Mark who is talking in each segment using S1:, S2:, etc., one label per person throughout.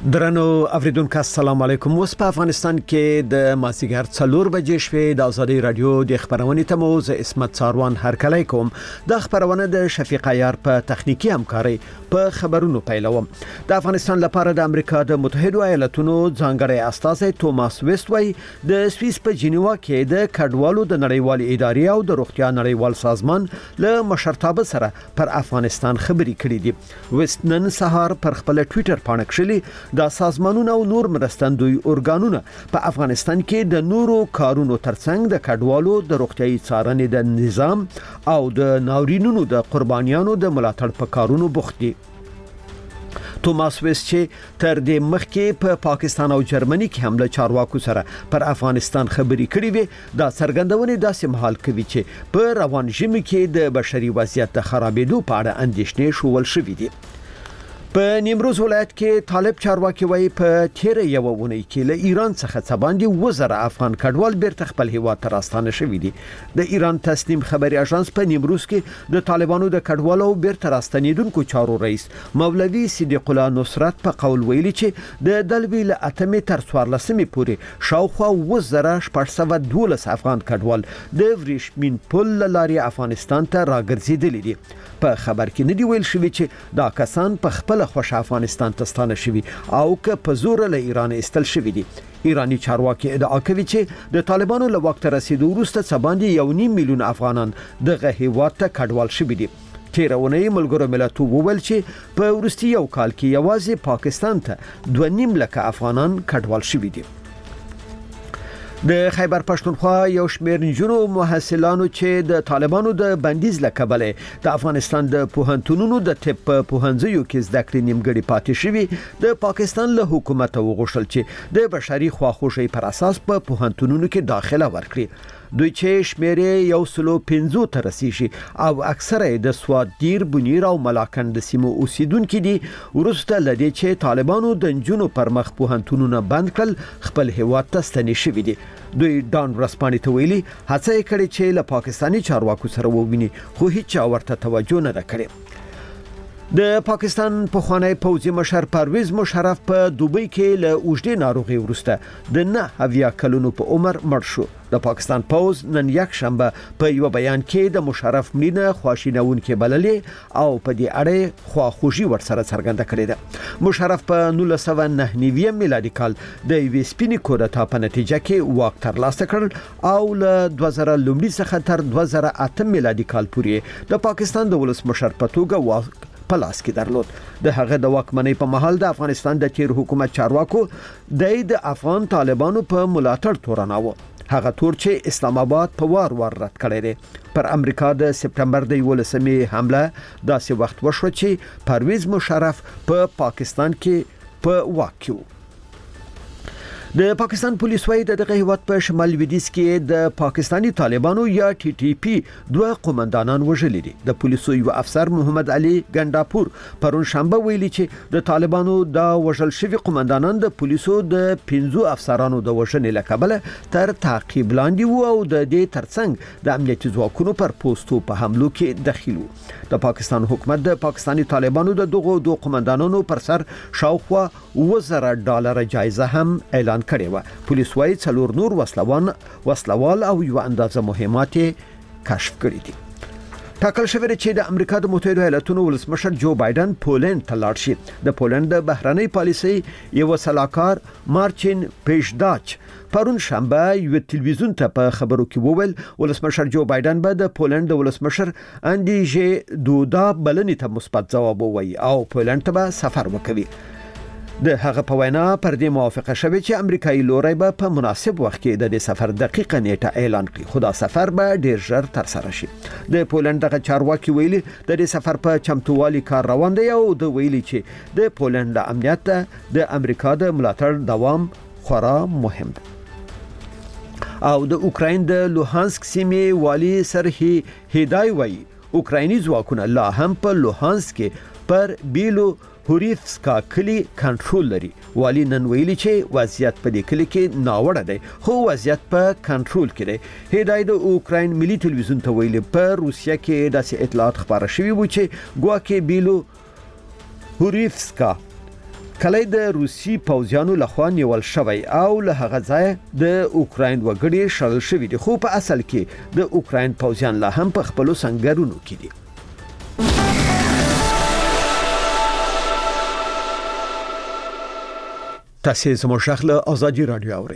S1: درنو اوریدونکو السلام علیکم. اوس په افغانستان کې د مازیګر 4 بجې شوې د ازادي رادیو د خبرونې تموز اسمت ساروان هرکلی کوم. د خبرونه د شفیق عیار په تخنیکی همکاري په خبرونو پیلوم. د افغانستان لپاره د امریکا د متحده ایالاتونو ځانګړی استازی توماس ویسټوي د سویس په جنیوا کې د کډوالو د نړیوال ادارې او د روغتیا نړیوال سازمان له مشرتابه سره پر افغانستان خبري کړې دي. ویسټ نن سهار پر خپل ټوئیټر باندې کړلي د سازمانونو او نور مرستندوی ارګانونو په افغانستان کې د نورو کارونو ترڅنګ د کډوالو د روغتيایي څارنې د نظام او د ناورینونو د قربانیانو د ملاتړ په کارونو بوخت دي. توماس ویسټ چې تر دې مخکې په پاکستان او جرمني کې هم له چارواکو سره پر افغانستان خبري کړې وي، دا څرګندونه داسې مهال کوي چې په روان ژمي کې د بشري وضعیت د خرابېدو په اړه اندېښنې شول شوې دي. په نیمروز ولایت کې طالب چارواکي وایي په تیر یو ونې کې له ایران څخه څه باندې وزره افغان کډوال بیرته خپل هیواد ته راستانه شوي دي. د ایران تسنیم خبري اژانس په نیمروز کې د طالبانو د کډوالو بیرته راستنیدونکو چارو رئیس مولوي صدیق الله نصرت په قول ویلي چې د دلوي له 8 تر 14 پورې شاوخوا وزره 412 افغان کډوال د ورېشمین پل لارې افغانستان ته راګرځېدلي دي. په خبر کې ندی ویل شوی چې دا کسان په خپل خوش افغانستان ته ستانه شوي او که په زور له ایران استل شوي دي. ایرانی چارواکي ادعا کوي چې د طالبانو له وخت رسیدو وروسته څه باندې 1.5 میلیون افغانان دغه هیواد ته کډوال شوي دي. تیرونه ملګرو ملتونو وویل چې په وروستي یو کال کې یوازې پاکستان ته 2.5 لک افغانان کډوال شوي دي. د خیبر پښتونخوا یو شمېر نجونو محصلانو چې د طالبانو د بندیز لکبلې د افغانستان د پوهنتونونو د طب پوهنځیو کې زده کړې نیمګړې پاتې شوي د پاکستان له حکومت وغوښتل چې د بشري خواخوږي پر اساس په پوهنتونونو کې داخله ورکړي. دوی چې شمېر 150 ته رسیږي او اکثره د سوادیر بنیر او ملاکنډ د سیمو اوسیدونکو دي. ورسته لدی چې طالبانو د جنونو پر مخ پوهنتونونه بند کړل خپل هیواد ته ستنې شوي دي. دوی ډان ورسپانې ته ویلي هڅه کړې چې له پاکستاني چارواکو سره وویني خو هیڅ ورته توجه نه کړې. د پاکستان پخوانی پوځي مشر پرویز مشرف په دوبۍ کې له اوږدې ناروغي وروسته د 9 کلونو په عمر مړ شو. د پاکستان پوز نن یک شنبه په یو بیان کې د مشرف مړینه خواشینونکې بللې او په دې اړه خواخوږي ورسره څرګنده کړې ده. مشرف په 1999 میلادي کال د یوې سپینې کودتا په نتیجه کې واک ترلاسه کړ او له 2000 لومړي څخه تر 2008 میلادي کال پورې د پاکستان د ولسمشر په توګه واک په لاس کې درلود. د هغه د واکمنۍ په مهال د افغانستان د تیر حکومت چارواکو د افغان طالبانو په ملاتړ تورناوه. هغه تور چې اسلام آباد په وار رد کړی دی. پر امریکا د سپټمبر د 11 حمله داسې وخت وشو چې پرویز مشرف په پاکستان کې په واک کې و. د پاکستان پولیس وايي د دغه هیواد په شمال لویدیځ کې د پاکستانی طالبانو یا ټي ټي پی 2 قومندانان وژلي دي. د پولیسو یو افسر محمد علي ګنداپور پرون شنبه ویلي چې د طالبانو د وژل شوی قومندانان د پولیسو د 15 افسرانو د وژنې لکبله تر تعقیب لاندې وو او د دې ترڅنګ د امنیتي ځواکونو پر پوسټو په حملو کې دخیل وو. د پاکستان حکومت د پاکستانی طالبانو د دغه دوه قومندانانو پر سر شاوخوا $1000 جایزه هم اعلان کړی و. پولیس وايي 4 نور وسلوال او یو اندازه مهمات کشف کړی دي. ټاکل شوی چې د امریکا د متحده ایالاتونو ولسمشر جو بایدن پولند ته لاړ شي. د پولند د بهرنۍ پالیسۍ یو سلاکار مارچین پیشداچ پرون شنبه یو تلویزیون ته په خبرو کې وویل ولسمشر جو بایدن به د پولند د ولسمشر اندیژې دودا بلنې ته مثبت ځواب ووایي او پولند ته به سفر وکړي. د هغه په وینا پر دې موافقه شوه چې امریکایي لوري به په مناسب وخت کې د سفر دقیقه نیټه اعلان کړي. خو دا سفر به ډیر ژر تر سره شي. د پولند دغه چارواکي ویلي د دې سفر په چمتووالي کار روان دی او د ویلي چې د پولند د امنیت د امریکا د ملاتړ دوام خورا مهم دی. او د اوکراین د لوهانسک سیمې والی سرهی هدای وایي اوکرایني ځواکونه لا هم په لوهانسک کې پر بیلو هوریفسکا کلی کنټرول لري. والی نن ویلي چې وضعیت په دې کلی کې ناوړه دی خو وضعیت په کنټرول کې دی. هدایت د اوکراین ملي ټلویزیون ته ویلي په روسیا کې داسې اطلاعات خبره شوي وو چې ګواکې بیلو هوریفسکا کله د روسي پوځیانو لخوا نیول شوی او له هغه ځای د اوکراین وګړي شړل شوی دي، خو په اصل کې د اوکراین پوځیان لا هم په خپل سنگرونو کې دي. تاسو زموږ شغله آزادی رادیو اورئ.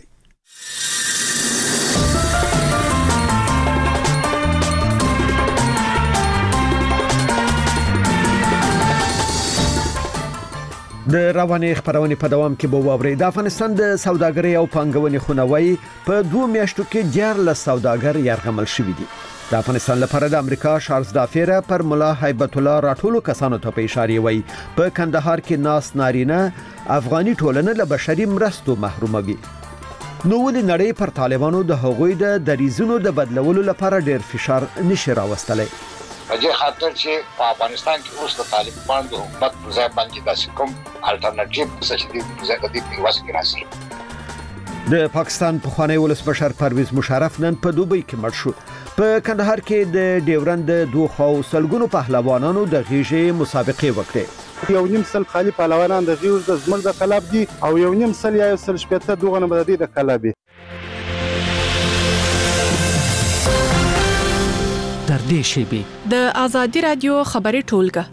S1: د رواني خبرونه په دوام کې به واوري. د افغانستان د سوداګرۍ او پانګونې خونوي په 2 میاشتو کې 14 سوداګر یرغمل شوي دي. د افغانستان لپاره د امریکا شارلز دافیر پر مولا هیبت الله راټولو کسانو ته په اشاره وی په کندهار کې ناس نارینه افغاني ټولنه له بشري مرستو محروموي. نو ولې نړۍ پر طالبانو د هغوی د دریزونو د بدلولو لپاره ډیر فشار نشي راوستلی؟
S2: اجه خاطر چې په افغانستان کې اوس د طالبان د حکومت پر ځای باندې داسې کوم الټرنیټیو څه چې د ځای د دې واسطه راځي.
S1: د پاکستان پخوانی ولسمشر پرویز مشرف نن په دوبۍ کې مړ شو. په کندهار کې د ډیورند دوه خو سلګونو پهلوانانو د غیږې مسابقه وکړه.
S3: یو نیم سل خالي پهلوانان د غیږ د زمر د کلاب دي او یو نیم سل یا سل شپته دوغه نه بددي د کلابي.
S4: در دې شیبه
S5: د آزادی رادیو خبري ټولګه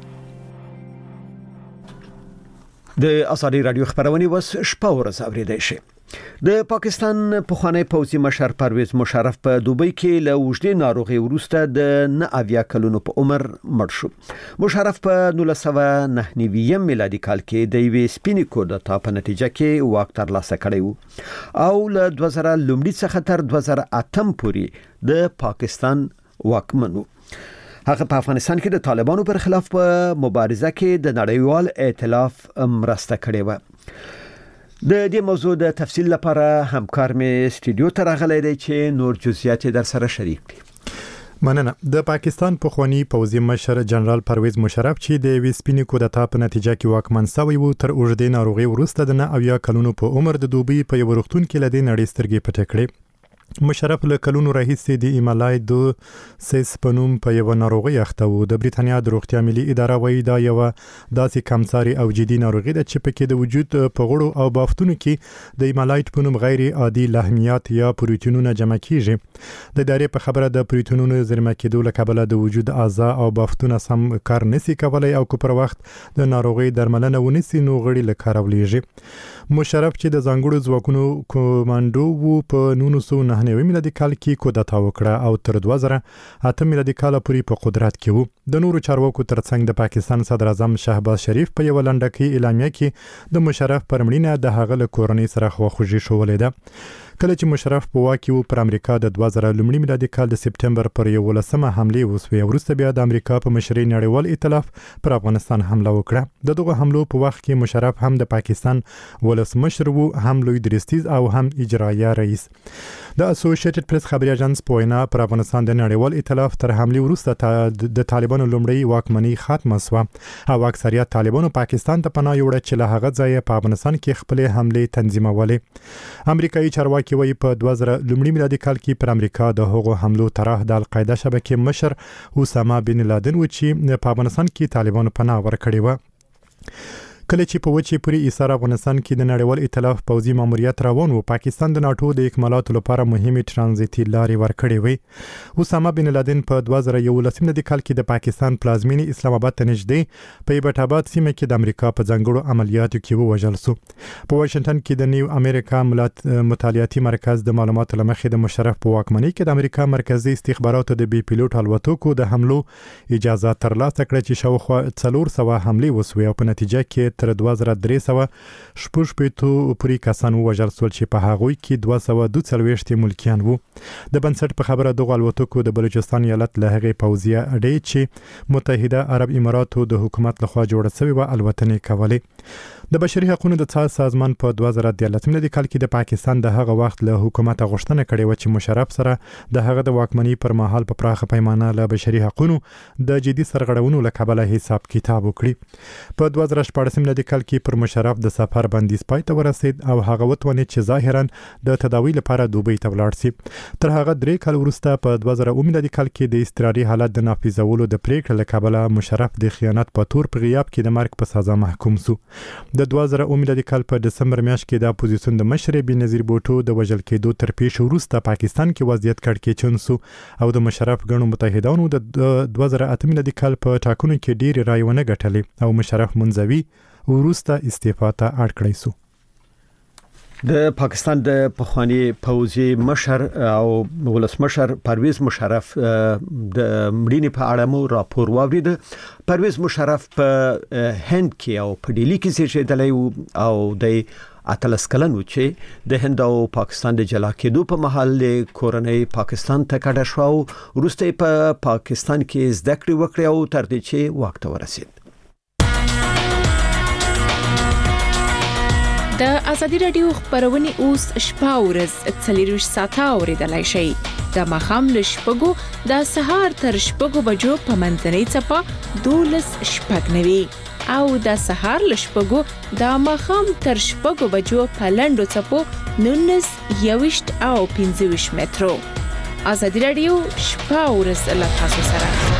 S1: د آزادی رادیو خبرونه وس شپه ورځ اوریدای شي. د پاکستان پخوانی پوځي مشر پرویز مشرف په دوبۍ کې له وژنې ناروغي وروسته د 9 کلونو په عمر مړ شو. مشرف په 1999 میلادي کال کې د یوې سپینې کودتا په نتیجه کې واک ترلاسه کړی و او له 2000 لومړي څخه تر 2008 پورې د پاکستان واکمنو. هغه په افغانستان کې د طالبانو پر خلاف په مبارزه کې د نړیوال ائتلاف مرسته کړې و. د دې موضوع د تفصیل لپاره همکار مې استودیو ته راغلی دی چې نور جزئیات در سره شریک کړي.
S6: مننه. د پاکستان پخوانی پوځي مشر جنرال پرویز مشرف چې د وی سپینې کودتا په نتیجه کې واکمن شوی وو تر اوږدې ناروغي وروسته د 9 کلونو په عمر د دوبۍ په یو روغتون کې لدې نړۍ سترګې پټې کړې. مشرف له کلونو راهیسې د ایمالای دو سیس پنوم په یو ناروغي اخته وو. د بریټانیا د روغتیا ملي اداره وایي دا یو داسې کمساري او جدي ناروغي ده چې پکې د وجود په غړو او بافتونو کې د ایمالایت پنوم غیر عادي لحمیات یا پروتینونه جمع کیږي. د ادارې په خبره د پروتینونو زیرمه کېدو له کبله د وجود اعضاء او بافتونه سم کار نشي کولای او کو پر وخت د ناروغي درملنه ونیسي نو غړي له کار ولېږي. مشرف چې د ځانګړو ځواکونو کمانډو وو په 1999 میلادي کال کې کودتا وکړه او تر 2008 میلادي کال پورې په قدرت کې وو. د نورو چارواکو ترڅنګ د پاکستان صدر اعظم شهباز شریف په یو لنډکی اعلامیه کې د مشرف پر مړینه د هغه له کورنۍ سره خواخوږي شولې ده. کله چې مشرف په واک کې پر امریکا د 2000 لومړي میلادي کال د سپټمبر پر 11مه حمله وسوي وروسته بیا د امریکا په مشرۍ نړیوال ائتلاف پر افغانستان حمله وکړه. دغه حملو په وخت کې مشرف هم د پاکستان ولسمشر وو، هم لوی درستیز او هم اجرایه رئیس. د اسوسییټډ پریس خبري اژانس په وینا پر افغانستان د نړیوال ائتلاف تر حمله وروسته د طالبانو لومړی واکمنۍ ختمه شوه او اکثریت طالبانو پاکستان ته پناه یوړه چې له هغه ځایه په افغانستان کې خپل حمله تنظیمولې. امریکایي چارواکي وایي په 2000 لومړي میلادي کال کې پر امریکا د هغو حملو طرح د القاعده شبکې مشر اسامه بن لادن و چې په افغانستان کې طالبانو پناه ورکړې و. کله چې په وچې پوری ایثار افغانستان کې د نړیوال ائتلاف پوځي ماموریت روان وو، پاکستان د ناتو د اکمالاتو لپاره مهمه ترانزیتي لارې ورکړې وې. اسامه بن لادن په 2011 میلادي کال کې د پاکستان پلازمینی اسلام آباد ته نږدې په ایبټ آباد سیمه کې د امریکا په ځانګړو عملیاتو کې ووژل شو. په واشنگټن کې د نیو امریکا مطالعاتي مرکز د معلوماتو لمخې د مشرف په واکمنۍ کې د امریکا مرکزی استخباراتو د بي پیلوټ الوتکو د حملو اجازه ترلاسه کړه چې شاوخوا 400 حملې وسوي او په نتیجه کې تر 2300 پورې کسان وژل شول چې په هغوی کې 242 ملکیان وو. د بنسټ په خبره دغه الوتکو د بلوچستان ایالت له هغې پوځي اډې چې متحده عرب اماراتو د حکومت لخوا جوړه شوې و الوتنې کولې. د بشري حقوقو د څار سازمان په 2013 میلادي کال کې د پاکستان د هغه وخت له حکومت غوښتنه کړې و چې مشرف سره د هغه د واکمنۍ پر مهال په پراخه پیمانه له بشري حقوقو د جدي سرغړونو له کبله حساب کتاب وکړي. په 2014 میلادي کال کې پر مشرف د سفر بندیز پای ته ورسید او هغه وتوانید چې ظاهرا د تداوی لپاره دوبۍ ته ولاړ شي. تر هغه 3 کال وروسته په 2000 میلادي کال کې د اضطراري حالت د نافذولو د پریکړې له کبله مشرف د خیانت په تور په غیاب کې د مرګ په سزا محکوم شو. د 2000 میلادي کال په دسمبر میاشت کې د اپوزیسیون د مشر بنظیر بوټو د وژل کېدو تر پیښو وروسته پاکستان کې وضعیت کړکېچن شو او د مشرف ګڼو متحدانو د 2008 میلادي کال په ټاکنو کې ډېر رای ونه ګټلې او مشرف منځوي وروسته استعفا ته اړ کړی شو.
S1: د پاکستان د پخوانی پوځي مشر او ولسمشر پرویز مشرف د مړینې په اړه مو راپور واورید. پرویز مشرف په هند کې او په ډیلی کې زیږیدلی او د اتلس کلن و چې د هند او پاکستان د جلا کېدو په محل کورنۍ پاکستان ته کډه شو. وروسته په پاکستان کې زده کړې وکړې او تر دې چې واک ته ورسید.
S5: د ازادي رادیو خبرونه اوس شپه ورځ 24 ساعته اوریدلای شئ. د مخام له شپږو د سهار تر شپږو بجو په منځنۍ چپه 12 شپږنوي او د سهار له شپږو د مخام تر شپږو بجو په لنډو چپو 19 21 او 25 مترو. ازادي رادیو شپه ورځ له تاسو سره.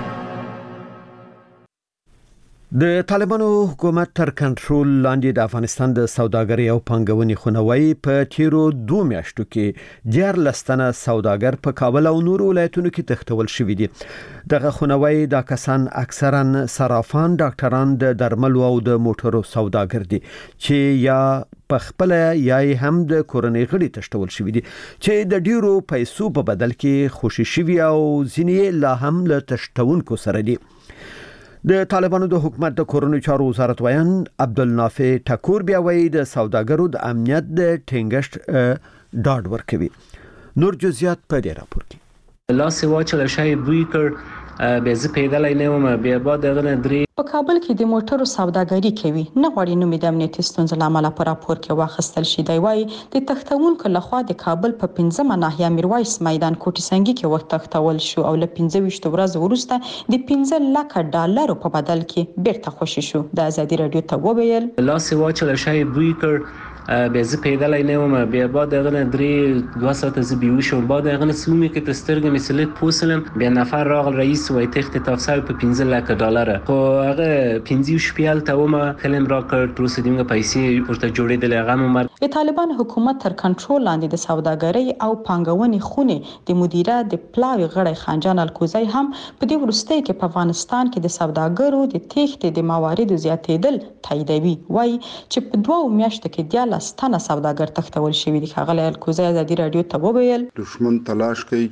S1: د طالبانو حکومت تر کنټرول لاندې د افغانستان د سوداګرۍ او پانګونې خونوي په تیرو 2 میاشتو کې 14 تنه سوداګر په کابل او نورو ولایتونو کې تښتول شوي دي. دغه خونوي د کسان اکثرا صرافان، ډاکټران، د درملو او د موټرو سوداګر دي چې یا په خپل یا هم د کورنۍ غړي تښتول شوي دي چې د ډیرو پیسو په بدل کې خوشي شوي او ځینې لا هم له تښتونکو سره دي. د طالبانو د حکومت د کورونو چارو وزارت ویان عبدالنافع ټکور بیا وایي د سوداګرو د امنیت د ټینګښت ډاډ ورکوي. نور جزئیات په دې راپور کې.
S7: لاس واچل شي بوی کړ به زه پیدلای نه وم بیا بعد دغه درې
S8: په کابل کې د موټرو سوداګري کوي نه غواړي نو د امنیتي ستونزو لامل په راپور کې واخیستل شي. دی وايي د تختونکو لخوا د کابل په 15 ناحیه میرویس میدان کوټي سنگي کې وخت تختول شو او له 15 ورځې وروسته د 15 لک ډالر په بدل کې بیرته خوشي شو. د ازادي رادیو ته وویل
S7: لاس واچل شي بوی کړ به زه پیدلای نه وم بیا بعد دغه درې 2 ساعت زه بیوشم بعد دغه سومي کې تسترګ مثلت پوسلم بیا نفر راغل رئیس وای تخت تفصیل په 15 لک ډالر خو هغه 15 شپیال ته ومه کلم را کړ تر اوسه دیمه پیسې ورته جوړېدل هغه مر.
S8: د طالبان حکومت تر کنټرول لاندې د سوداګرۍ او پانګونې خونه د مدیره د پلاوی غړی خانجان الکوزی هم په دې ورستۍ کې په افغانستان کې د سوداګرو د تخت د مواردو زیاتېدل تاییدوي. وای چې په 2 میاشتو کې 14 تنه سوداګر تختول شوي دي. هغه الکوزی ازادي رادیو ته وویل
S9: دشمن تلاش کوي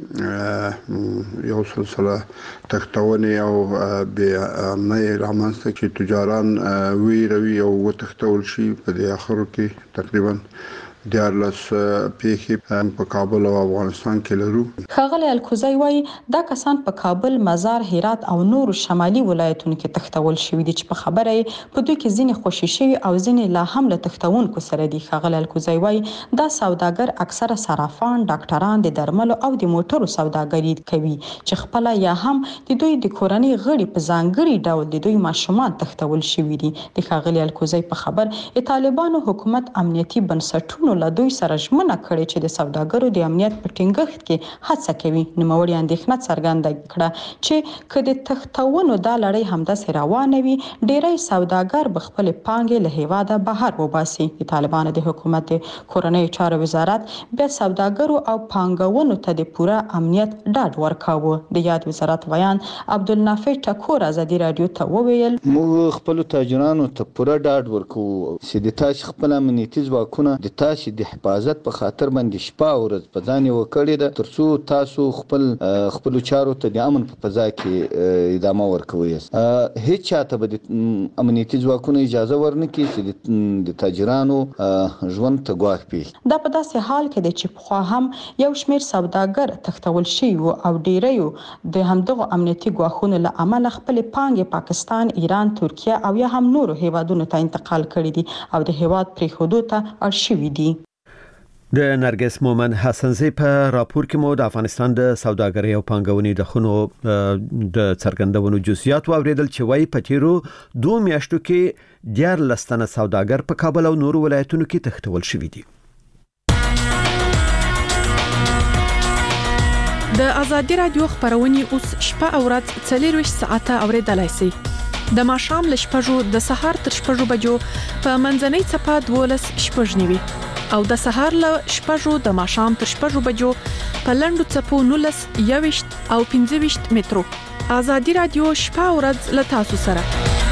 S9: چې یو سلسله تختونې او به نه رامنځته چې تجاران ویروي او وتختول شي. په دې اخرو کې تقریبا 14 پیښې په کابل او افغانستان کې لرو.
S8: ښاغلی الکوزی وایي دا کسان په کابل، مزار، هرات او نورو شمالي ولایتونو کې تښتول شوي دي چې په خبره یې په دوی کې ځینې خوشي شوي او ځینې لا هم له تښتونکو سره دي. ښاغلی الکوزی وایي دا سوداګر اکثره صرافان، ډاکټران، د درملو او د موټرو سوداګري کوي چې خپل یا هم د دوی د کورنۍ غړي په ځانګړي ډول د دوی ماشومان تښتول شوي دي. د ښاغلی الکوزی په خبر طالبانو حکومت امنیتي بنسټونو له دوی سره ژمنه کړې چې د سوداګرو د امنیت په ټینګښت کې هڅه کوي. نوموړي اندېښنه څرګنده کړه چې که د تښتونو دا لړۍ همداسې روانه وي ډېری سوداګر به خپل پانګې له هیواده بهر وباسي. د طالبانو د حکومت کورنۍ چارو وزارت بیا سوداګرو او پانګونو ته د پوره امنیت ډاډ ورکاوه. د یاد وزارت ویان عبدالنافع ټکور ازادي رادیو ته وویل
S10: موږ خپل تاجرانو ته پوره ډاډ ورکوو چې د تاسو خپل امنیتي ځواکونه د تاسو د حفاظت په خاطر باندې شپه او ورځ په ځان وکړي ده ترڅو تاسو خپل چارو ته د امن په فضا کې ادامه ورکوي. هیڅ چاته به د امنیتي ځواکونو اجازه ورنکړي چې د تاجرانو ژوند ته ګواښ پیښ.
S8: دا په داسې حال کې دی چې پخوا هم یو شمېر سوداګر تښتول شوي وو او ډیریو د همدغو امنیتي ګواښونو له امله خپل پانګې پاکستان، ایران، ترکیه او یا هم نورو هیوادونو ته انتقال کړي دي او د هیواد پرېښودو ته اړ شوي دي.
S1: د نرګس مومن حسنزی په راپور کې مو د افغانستان د سوداګرۍ او پانګونې د خونو د څرګندونو جزئیات واوریدل چې وايي په تیرو 2 میاشتو کې 14 تنه سوداګر په کابل او نورو ولایتونو کې تښتول شوي دي.
S5: د ازادي رادیو خبرونه اوس شپه او ورځ 24 ساعته اوریدلای شئ. د ماښام ل شپږو د سهار تر شپږو بجو په منځنۍ چپه 12 شپږنیوي او د سهار ل شپږو د ماښام تر شپږو بجو په لندو چپو 19 21 او 25 مترو. ازادي رادیو شپه او ورځ ل تاسو سره.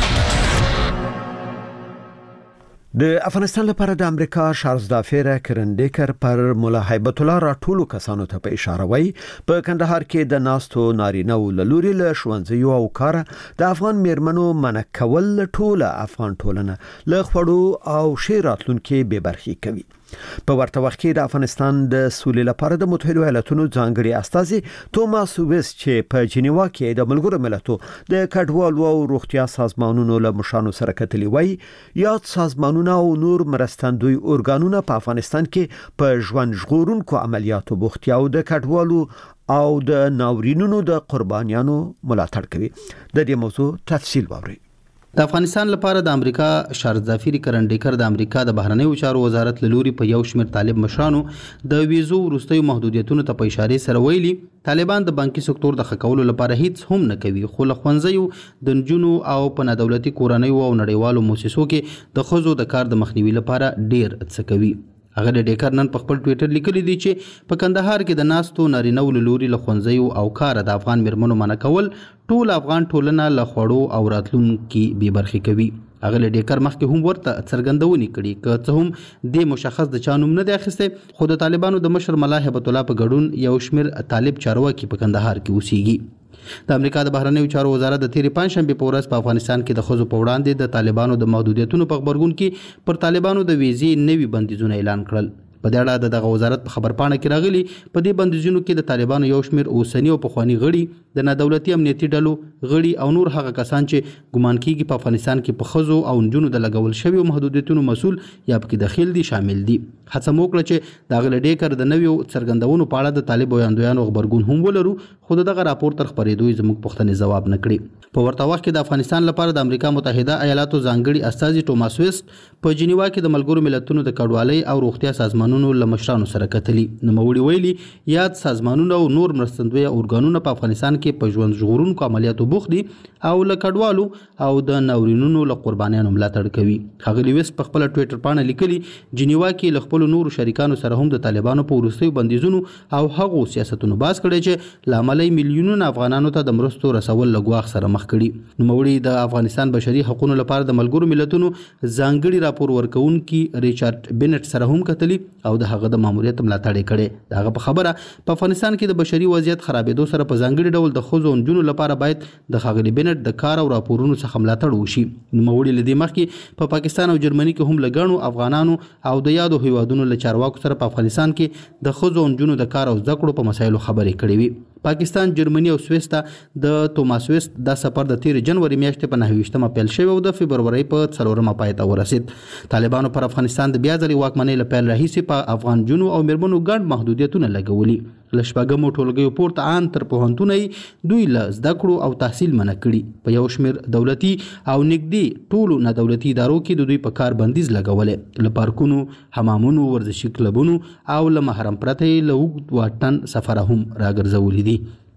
S1: د افغانستان لپاره د امریکا شارزدافیر کرندیکر پر مولا هیبت الله راټولو کسانو ته په اشاره وای په کندهار کې د ناستو نارینه ولوري له شونځیو او کار د افغان میرمنو منکول ټوله افغان ټولنه له خړو او شیراتلون کې به برخي کوي. په ورته وخت کې د افغانستان د سولې لپاره د متحده ایالاتونو ځانګړي استازي توماس ویس چې په جنیوا کې د ملګرو ملتو د کډوالو او روغتیا سازمانونو له مشرانو سره کتلي وای یاد سازمانونه او نور مرستندوی ارګانونه په افغانستان کې په ژوند ژغورونکو عملیاتو بوختیا او د کډوالو او د ناورینونو د قربانیانو ملاتړ کوي. د دې موضوع تفصیل واورئ.
S11: د افغانستان لپاره د امریکا شارزدافیر کرندیکر د امریکا د بهرنیو چارو وزارت لوري په یو شمېر طالب مشرانو د ویزو وروستیو محدودیتونو ته په اشاره سره ویلي طالبان د بانکي سکتور د خکولو لپاره هیڅ هم نه کوي خو له ښوونځیو د نجونو او په نادولتي کورنیو او نړیوالو مؤسسو کې د ښځو د کار د مخنیوي لپاره ډیر څه کوي. هغه د ډیکر نن په خپل ټوئیټر لیکلي دی چې په کندهار کې د ناستو نارینه ولوري له ښوونځیو او کار د افغان میرمنو منع کول ټول افغان ټولنه له خوړو او راتلونکو بې برخې کوي. هغه له ډیکر مخکې هم ورته څرګندونې کړي که څه هم د مشخص د چانوم نه دی اخیسته خو د طالبانو د مشر ملا هیبت الله په ګډون یو شمېر طالب چارواکي په کندهار کې اوسېږي. د امریکا د بهرنیو چارو وزارت د تیرې پنځشنبه په ورځ په افغانستان کې د ښځو په وړاندې د طالبانو د محدودیتونو په خبرګون کې پر طالبانو د ویزې نوي بندیزونه اعلان کړل. په دې اړه دغه وزارت په خبرپاڼه کې راغلي په دې بندیزونو کې د طالبانو یو شمېر اوسنی او پخوانی غړي د نادولتي امنیتي ډلو غړي او نور هغه کسان چې ګمان کیږي په افغانستان کې په ښځو او نجونو د لګول شویو محدودیتونو مسول یا پکې داخل دي شامل دي. هڅه وکړه چې د غل ډیکر د نویو څرګندونو په اړه د طالب وړاندویانو خبرګون هم ولرو خو دغه راپور تر خبرېدو زموږ پوښتنې ځواب نه کړي. په ورته وخت کې د افغانستان لپاره د امریکا متحده ایالاتو ځانګړي استازي توماس ویست په جنیوا کې د ملګرو ملتونو د کډوالۍ او روغتیا سازمانونو له مشرانو سره کتلي. نوموړي ویلي یاد سازمانونه او نور مرستندوی ارګانونه په افغانستان کې په ژوند ژغورونکو عملیاتو بوخت دي او له کډوالو او د ناورینونو له قربانیانو ملاتړ کوي. ښاغلي ویست په خپل ټوئیټر باندې لیکلي جنیوا کې له خپل نورو شریکانو سره هم د طالبانو په وروستیو بندیزونو او هغو سیاستونو باز کړي چې لاملي میلیونونه افغانانو ته د مرستو رسول لګواخ سره مخ کړي. نوموړي د افغانستان بشري حقوقو لپاره د ملګرو ملتونو ځانګړي راپور ورکونکي ریچارډ بینټ سره هم کتلي او د هغه د ماموریت ملاتړ کړي. دغه په خبره په افغانستان کې د بشري وضعیت خرابېدو سره په ځانګړي ډول د ښځو او نجونو لپاره باید د ښاغلي بینټ د کار او راپورونو څخه ملاتړ وشي. نوموړي له دې مخکې په پاکستان او جرمني کې هم لګڼو افغانانو او د یادو هیوادونو له چارواکو سره په افغانستان کې د ښځو او نجونو د کار او زده کړو په مسایلو خبرې کړې وي. پاکستان، جرمني او سویس ته د توماس ویست دا سفر د 13 جنوري میاشتې په 29مه پیل شوی او د فبرورۍ په 4مه پای ته ورسید. طالبانو پر افغانستان د بیا ځلې واکمنۍ له پیل راهیسې په افغان جنو او میرمنو ګڼ محدودیتونه لګولي. له شپږمو ټولګیو پورته ان تر پوهنتونۍ دوی له زده کړو او تحصیل منع کړي. په یو شمېر دولتي او نږدې ټولو نادولتي ادارو کې د دوی په کار بندیز لګولې. له پارکونو، حمامونو، ورزشي کلبونو او له محرم پرته له اوږد واټن سفره هم راګرځولي دي.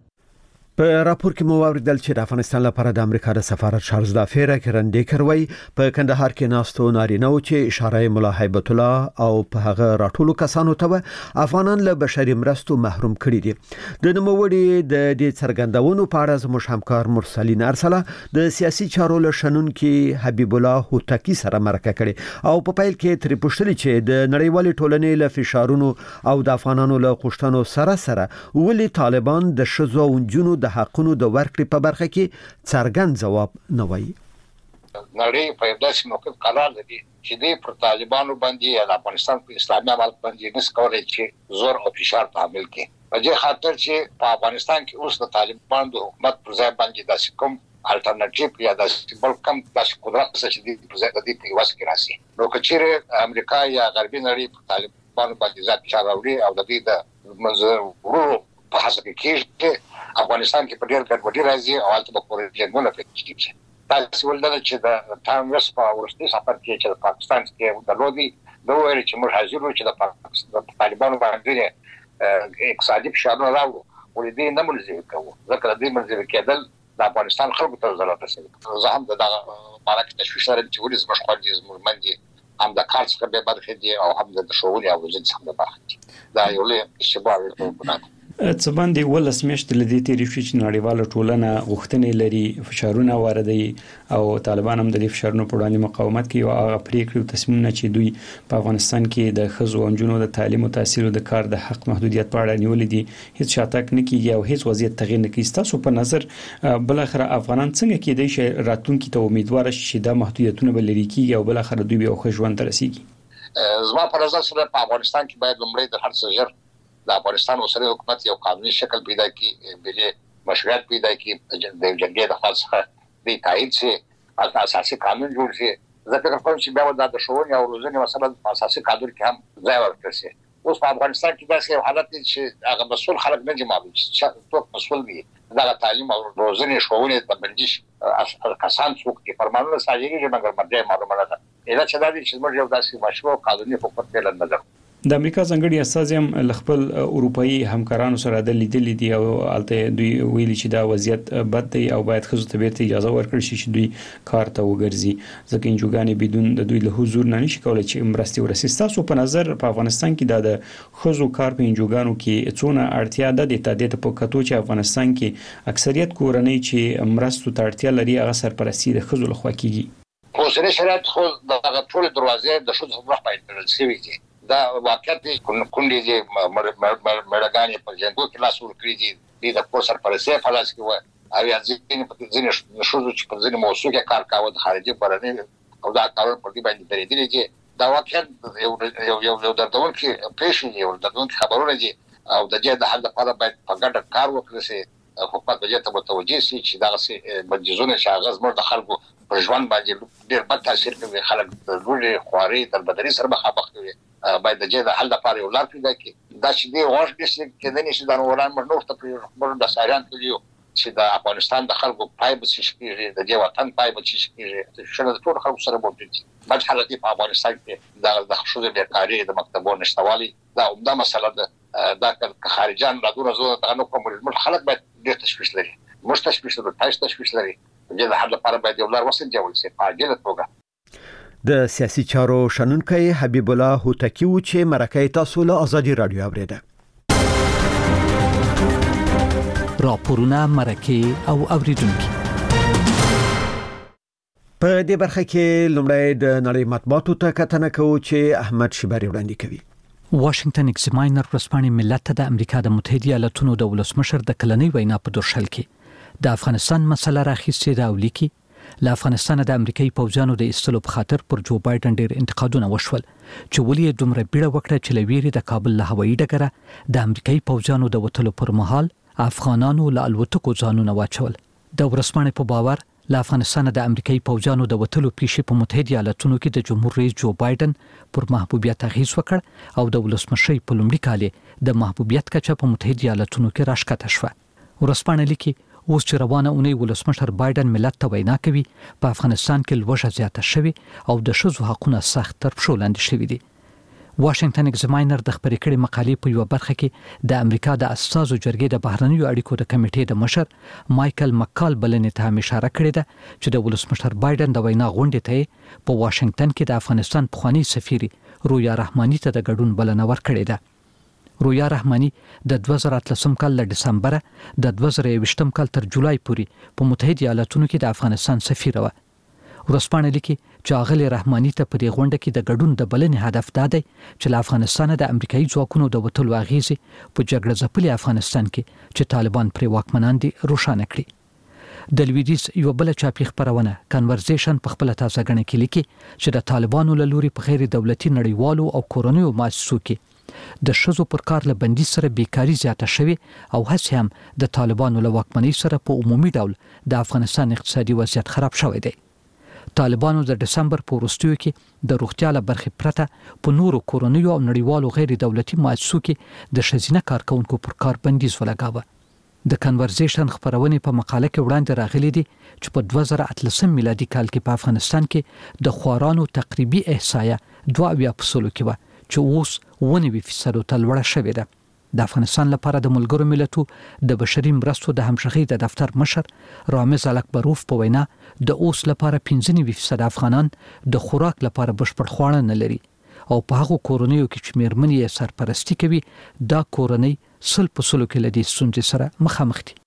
S1: په راپور کې مو واوریدل چې د افغانستان لپاره د امریکا د سفارت شارزدافیر کرندیکر وای په کندهار کې ناستو نارینه چې اشاره مولا هیبت الله او په هغه راټولو کسانو ته افغانان له بشري مرستو محروم کړي دي. د نوموړي د دې څرګندونو په اړه زموږ همکار مرسلین ارسله د سیاسي چارو له شنونکي حبیب الله هوتکی سره مرکه کړي او په پیل کې ترې پوښتنه چې د نړیوالې ټولنې له فشارونو او د افغانانو له غوښتنو سره ولې طالبان د شذو او جنو د حقونو د ورکړې په برخه کې څرګند ځواب نه وایي.
S2: نړۍ په داسې موقف قرار لري چې د پر طالبانو باندې د افغانستان په اسلامي عمل باندې نس کولای چې زور او فشار تعامل کوي. په دې خاطر چې په افغانستان کې اوس د طالبانو د حکومت پر ځای باندې داسې کوم الټرنیټیو یا داسې بل کوم داسې قدرت چې د پر ځای د دې په واسطه کې راسي. نو کچېره امریکا یا غربي نړۍ په طالب باندې زیات فشار راوړي او د دې د منځورو په حساب کې افغانستان کې په ډېر ګډوډي راځي او حالت به پورې جنګونه پیښیږي. تاسو ولدل چې د تامرس په ورستي سفر کې چې د پاکستان کې د لودي د ویل چې موږ حاضر وو چې د طالبانو باندې اقتصادي فشار راوړو ولې دې نه ملزم کوو ځکه دې ملزم کېدل د افغانستان خلکو ته ضرورت لري. زه هم د مارکت تشویش لرم چې ولې زموږ خپل دي زموږ مندي هم د کار څخه به برخه دي او هم د شغل او د څخه به برخه دي. دا یو لوی اشتباه دی.
S12: څه باندې ولس میشت لدی تیری شي چې نړیواله ټولنه غوښتنې لري فشارونه واردوي او طالبان هم د دې فشارونو په وړاندې مقاومت کوي او هغه پریکړې او تصمیمونه چې دوی په افغانستان کې د ښځو او نجونو د تعلیم او تحصیل او د کار د حق محدودیت په اړه نیولې دي هیڅ شاتګ نه کیږي او هیڅ وضعیت تغیر نه کوي. تاسو په نظر بل اخر افغانان څنګه کېدای شي راتلونکي ته امیدوار شي چې د محدودیتونو بل لري کیږي او بل اخر دوی به خو ژوند ترسيږي؟
S2: زما په نظر سره په افغانستان کې باید لومړی د هر څه غیر د افغانستان اوسنی حکومت یو قانوني شکل پیدا کړي بلې مشروعیت پیدا کړي د جګړې د خاصه د تایید شي اساسي قانون جوړ شي. زه فکر کوم چې بیا د شورای او روزنې مثلا اساسي قانون کې هم ځای ورکړي شي. اوس په افغانستان کې داسې حالت دی چې هغه مسؤل خلک نه جمعوي چې څوک مسؤل دی دا تعلیم او روزنې شوونه د بندیش کسان څوک چې فرمانونه ساجري مګر مرجع معلومه ده اله چې دا چې موږ یو داسې مشروع قانوني حکومت پیل نظر
S12: د امریکا ځنګړي استازي هم خپل اروپאי همکارانو سره د لیدلې دي او الته دوی ویلي چې دا وضعیت بد دی او باید خزو ته بیرته اجازه ورکړي چې دوی کار ته وګرځي ځکه انجوګانې بدون د دوی له حضور نه نشي کولای چې مرستي ورسي. تاسو په نظر په افغانستان کې د خزو کار په انجوګانو کې څونه اړتیا ده د تعداد په کتو چې افغانستان کې اکثریت کورنۍ چې مرستو ته اړتیا لري هغه سرپرستی د خزو لخوا کیږي؟
S2: اوسنی شرایط خو د ټول دروازې د شوت په وخت باندې شوی دي. دا واقعیت کونډې دي مړګانې په جنګو کې لاس ورکړي دي د خپل سرپرستی فلاس کې و او ځینې شوزو چې په ځینې موضوع کې کار کاوه د خارجي برنامه او دا کار په دې باندې درېدلې دي. دا واقعیت یو دردون کې پېښې یو دردون خبرونه دي او د دې د حل لپاره باید په ګډه کار وکړي شي. حکومت به ته متوجه شي چې دا څه بندیزونه چې هغه زموږ د خلکو په ژوند باندې ډېر بد تاثیر کوي. خلک د لوري خواري د بدري سره مخامخ کوي. باید د دې د حل لپاره یو لار پیدا کړي. دا چې دی غوښ دي چې کېدنې چې د نوران مرنوخ ته موږ د سايران کلیو چې د افغانستان د خلکو پای به شي د دې وطن پای به شي شنه د ټول خلکو سره موجود دي. باید حالت په افغانستان کې د خصوصي بیکاری د مکتبونو نشټوالي دا عمده مسله ده. دا خارجان لا دونه زو ته نو کوم خلک باید ډېر تشویش لري. موږ تشویش لرو تاسو تشویش لري. د دې حل لپاره باید یو لار وسنجول شي په اجازه توګه.
S1: د سیاسي چارو شنونکي حبیب الله هوتکی و چې مرکه تاسو له ازادي رادیو اوریده.
S4: راپورونه مرکه او اوریدونکو
S1: په دې برخه کې لومړی د نړۍ مطبوعاتو ته کتنه کوو چې احمد شبری وړاندې کوي.
S4: واشنگټن ایگزاماینر ورسپانې ملت ته د امریکا د متحده ایالاتونو د ولسمشر د کلنۍ وینا په درشل کې د افغانستان مسله راخیستې ده او لیکي له افغانستان د امریکایي پوځیانو د ایستلو په خاطر پر جو بایدن ډېر انتقادونه وشول چې ولې دومره بیړه وکړه چې لویری د کابل له هوایي ډګره د امریکایي پوځیانو د وټلو پر مهال افغانانو له الوتکو ځانونه واچول. د ورسپانې په باور له افغانستان د امریکایي پوځیانو د وټلو پیښې په متحده ایالاتونو کې د جمهور رئیس جو بایدن پر محبوبیت اغیز وکړ او د ولسمشر په لومړي کال د محبوبیت کچه په متحده ایالاتونو کې راښکته شوه. ورسپانې لیکي اوس چې روانه اونۍ ولسمشر بایدن ملت ته وینا کوي په افغانستان کې لوږه زیاته شوې او د ښځو حقونه سخت تر پښو لاندې شوي دي. واشنگټن ایگزاماینر د خبرې کړې مقالې په یو برخه کې د امریکا د استازو جرګې د بهرنیو اړیکو د کمیټې د مشر مایکل مکال بلنې ته اشاره کړې ده چې د ولسمشر بایدن د وینا غونډې ته په واشنگټن کې د افغانستان پخوانی سفیر رویا رحماني ته د ګډون بلنه ورکړې ده. رویا رحماني د 2013 کال له دسمبر د 2020 کال تر جولای پورې په متحده ایالاتونو کې د افغانستان سفیر و. ورسپانې لیکي چې اغلی رحماني ته په دې غونډه کې د ګډون د بلنې هدف دا دی چې له افغانستان د امریکایي ځواکونو د وټلو اغیزې په جګړه ځپلي افغانستان کې چې طالبان پرې واکمنان دي روښانه کړي. د لویدیز یو بل چاپی خبرونه کنورزیشن په خپل تازه غنې کې لیکي چې د طالبانو له لوري په غیر دولتي نړیوالو او کورنیو مؤسسو کې د شذو پر کار له بندي سره بیکاری زیاته شوه او هڅه هم د طالبانو له واکمنۍ سره په عمومي ډول د افغانستان اقتصادي وضعیت خراب شوی دی. طالبانو د دسمبر په وروستیو کې د روغتیا له برخې پرته په نورو کورنیو او نړیوالو غیر دولتي مؤسسو کې د ښځینه کارکونکو پر کار بندیز ولګاوه. د کنورزیشن خبرونه په مقاله کې وړاندې راغلي دي چې په 2013 میلادي کال کې په افغانستان کې د خوارانو تقریبي احصایه 2% کې و چې اوس 9% ته لوړه شوې ده. د افغانستان لپاره د ملګرو ملتو د بشري مرستو د همغږي د دفتر مشر رامز الکبروف په وینا د اوس لپاره 95% افغانان د خوراک لپاره بشپړ خواړه نه لري او په هغه کورنیو کې چې میرمنې یې سرپرستی کوي دا کورنۍ 100% کې لدی ستونزې سره مخامخ دي.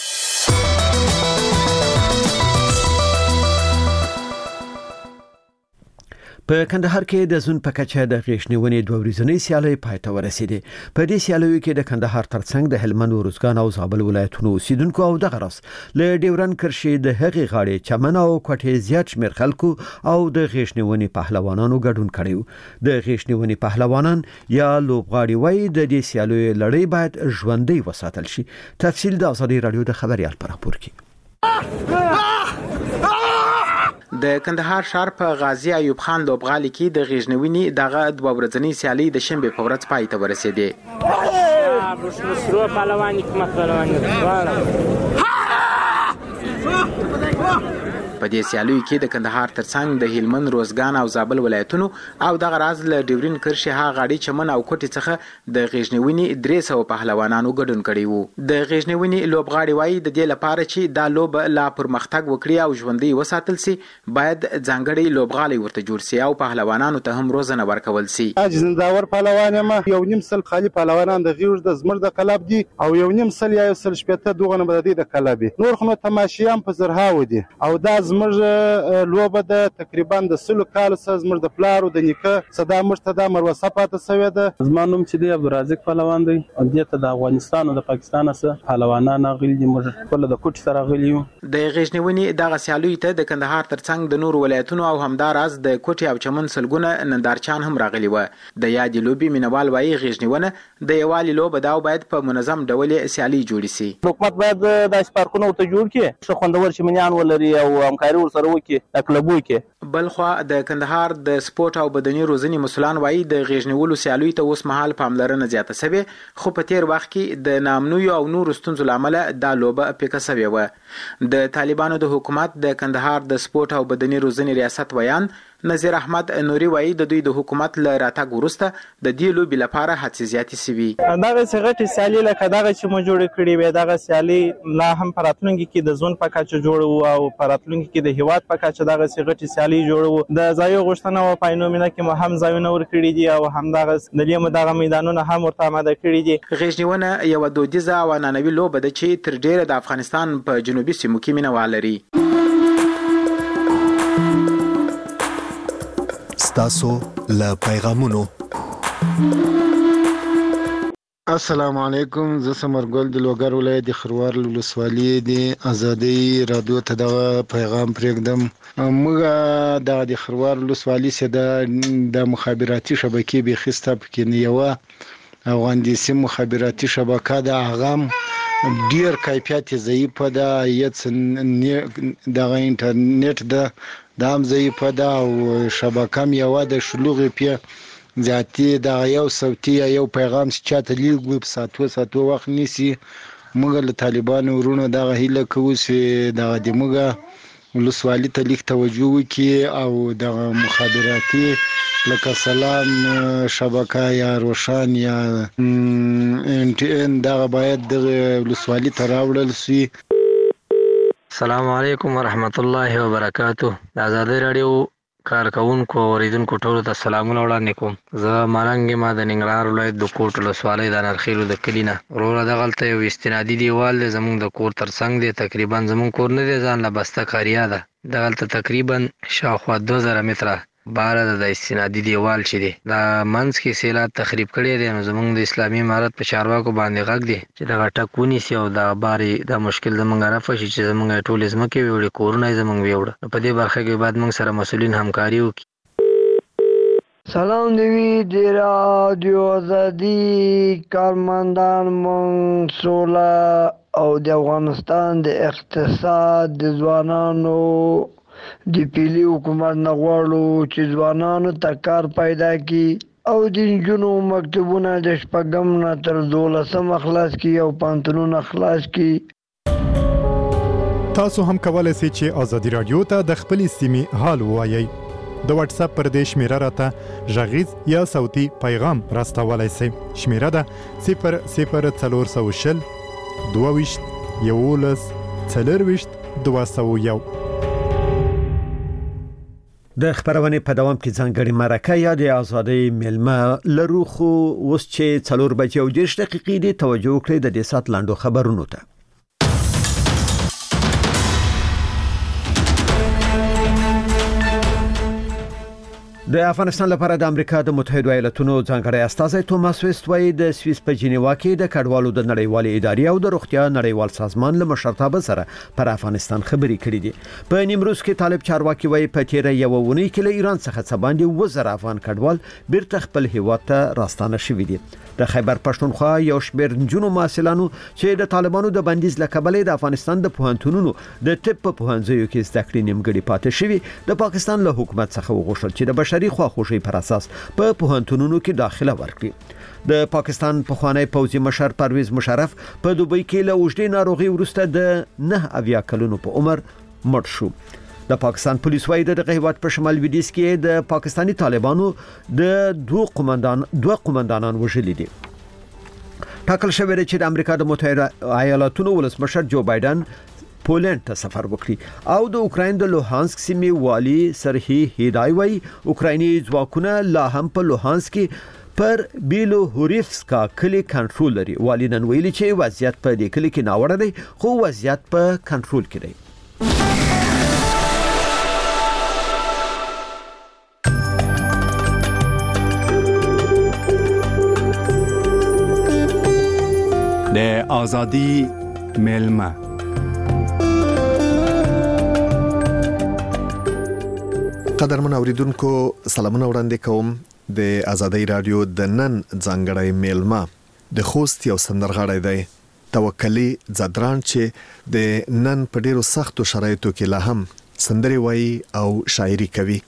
S1: په کندهار کې د زون په کچه د غیشنیونې دوه ورځنۍ سیالي پای ته ورسېده. په دې سیالیو کې د کندهار ترڅنګ د هلمند ورزګان او زابل ولایتونو اوسیدونکو او د غرس له ډیورن کرشي د هغې غاړې چمن او کوټې زیات شمیر خلکو او د غیشنیونې پهلوانانو ګډون کړیو. د غیشنیونې پهلوانان یا لوبغاړي وای د دې سیالیو لړۍ باید ژوندۍ وساتل شي. تفصیل د ازادي رادیو د خبريال پر راپور کې.
S13: د کندهار ښار په غازی ایوب خان لوبغالي کې د غیژنوینې دغه دوه ورځنۍ سیالي د شنبه په ورځ پای ته ورسېده. په دې سیالیو کې د کندهار ترڅنګ د هلمند روزګان او زابل ولایتونو او د غراز له ډیورین کرشي ها غاړي چمن او کوټي څخه د غیژنوینې 300 پهلوانانو ګډون کړي وو. د غیژنوینې لوبغاړي وایي د دې لپاره چې دا لوب لا پرمختګ وکړي او ژوندۍ وساتل سي باید ځانګړي لوبغاړي ورته جوړ سي او پهلوانانو ته هم روزنه ورکول سي.
S3: زنداور پهلوان ما یو نیم سل خالي پهلوانان د غیوز د زمر د کلاب دي او یو نیم سل یا یو سل شپته دوغه نه بددي د کلابي نور خو تماشیان په زرهاو دي او دا زمر لوبه د تقریبا د 100 کال سره زمر د پلارو د نیکه صدا مرتضی مروسه پاتې سوی ده.
S14: زمانوم چې دی عبدالرازق پهلوان دی او دته د افغانستان او د پاکستان سره پهلوانان غل دي مر خپل د کوټ سره غلیو.
S13: د غیژنوینې دغه سیالوی ته د کندهار ترڅنګ د نور ولایتونو او همداراز د کوټي او چمن سلګونه نندارچان هم راغلي و. د یادې لوبي مینوال وایي غیژنونه د یوالي لوب دا باید په منظم ډول سیالي جوړ شي.
S14: حکومت باید د سپارکونو ته جوړ کړي شو خوندور شمنیان ولري او همکاري ورسره وکړي د کلبو کې.
S13: بلخوا د کندهار د سپورت او بدني روزنې مسولان وایي د غیژنولو سیالوي ته اوس مهال پاملرنه زیاته شوه خو په تیر وخت کې د نامنوي او نور ستونزو لامل دا لوبه پکې شوه و. د طالبانو د حکومت د کندهار د سپورت او بدني روزنې ریاست ویان نظیر احمد نوري وایي د دوی د حکومت له راتګ وروسته د دې لوبي لپاره هڅې زیاتې سوي.
S14: دغه څنګه سیالي لکه دغه چې مو جوړ کړی وي دغه سیالي لا هم پراتلونکي کې د زون په کچه جوړو او پراتلونکي کې د هیواد په کچه دغه څنګه سیالي جوړو د ځایو غوښتنه او پاینومینه کې مو هم ځایونه ور کړی دي او هم دغه د دغه میدانونه هم ورته آماده کړی دي.
S13: غیژنونه یو دودیزه او عنعنوي لوبه ده چې تر ډیره د افغانستان په جنوبي سیمو کې مینوال لري.
S15: تاسو له پیغامونو.
S16: السلام علیکم زه سمرګل د لوګر ولایت خروار ولسوالۍ د ازادي رادیو ته د پیغام پرېږدم. موږ د خروار ولسوالۍ سره د مخابراتي شبکې به خسته پکې نه یو افغانستان مخابراتي شبکه د اغام ډیر کیفیت ضعیف ده یت د انټرنیټ ده دام ضعیف ده او شبکه یو د شلوغ په ذاتی د یو صوتي یو پیغام چې چاته لیږو په ساتو وخت نیسی. موږ له طالبانو ورونو دغه هیله کوو چې دغه د موږ ولسوالۍ ته لیک توجه وکړي او دغه مخابراتي لکه سلام شبکه یا روشن یا NTN دغه باید د ولسوالۍ ته راوړل شي.
S17: السلام علیکم ورحمت الله وبرکاته. د ازادي رادیو کارکونکو او اوریدونکو ټولو ته سلامونه وړاندې کوم. زه مالنګ ما د ننګرهار ولایت د کوټ ولسوالۍ د نرخیلو د کلینه وروره دغلته یو استنادي دیوال دی زمونږ د کور ترڅنګ دی تقریبا زمونږ کور نه دی ځان له بسته کاریا ده دغلته تقریبا شاوخوا 2000 متره بار د استنادي دیوال چې دی دا منځ کې سیلاب تخریب کړی دی نو زمونږ د اسلامي امارت په چارواکو باندې غږ دی چې دغه ټک ونیسي او دا بارې دا مشکل زمونږ رافه شي چې زمونږ ټولې ځمکې ویوړې کورونه یې زمونږ ویوړه. په دې برخه کې باید موږ سره مسؤلین همکاري وکړي.
S18: سلام دوی د رادیو آزادي کارمندان منصوله او د افغانستان د اقتصاد د ځوانانو د پیلي حکومت نه غواړو چې ځوانانو ته کار پیدا کړي او د نجونو مکتبونه د 8 نه تر 12 خلاص کړي او پانتونونه خلاص کړي.
S6: تاسو هم کولای شئ چې ازادي رادیو ته د خپل سیمې حال ووایئ. د واتس اپ پر دې شمیره راته غږیز یا صوتي پیغام راستولای شئ. شمیره ده 00420 22 11 24 201.
S1: د خبرونه په دوام کې ځانګړي مرکه یا د ازادۍ ملمه لرو خو اوس چې 4 بجې او 10 دقیقې دي توجه وکړئ د دې سات لاندو خبرونو ته. د افغانستان لپاره د امریکا د متحده ایالاتونو ځانګړی استازی توماس ویست وایي د سویس په جنیوا کې د کډوالو د نړیوالې ادارې او د روغتیا نړیوال سازمان له مشرتابه سره پر افغانستان خبرې کړې دي. په نیمروز کې طالب چارواکي وایي په تیر یو ونی کې له ایران څخه څه باندې 1000 افغان کډوال بیرته خپل هیواد ته راستانه شوي دي. د خیبر پښتونخوا یو شمېر نجونو محصلانو چې د طالبانو د بندیز له کبله د افغانستان د پوهنتونونو د طب په پوهنځیو کې زده کړې نیمګړې پاتې شوي د پاکستان له حکومت څخه وغوښتل چې د بشري خواخوږۍ پر اساس په پوهنتونونو کې داخله ورکړي. د پاکستان پخوانی پوځي مشر پرویز مشرف په دوبۍ کې له اوږدې ناروغي وروسته د 9 کلونو په عمر مړ شو. د پاکستان پولیس وايي د هیواد په شمال لویدیځ کې د پاکستانی طالبانو د دوه قومندانان وژلي دي. ټاکل شوی دی چې د امریکا د متحده ایالاتونو ولسمشر جو بایدن پولند ته سفر وکړي او د اوکراین د لوهانسک سیمې والی سرهی هیدای وایي اوکرایني ځواکونه لا هم په لوهانسک کې پر بیلوهوریفسکا کلی کنټرول لري. والی نن ویلي چې وضعیت په دې کلی کې ناوړه دی خو وضعیت په کنټرول کې دی.
S19: د ازادي ملمه
S15: قدرمن اوریدونکو سلامونه وړاندې کوم. د ازادي رادیو د نن ځانګړی ملمه د خوست یو سندرغاړی دی توکلی زدران چې د نن په ډیرو سختو شرایطو کې لا هم سندري وایي او شاعري کوي.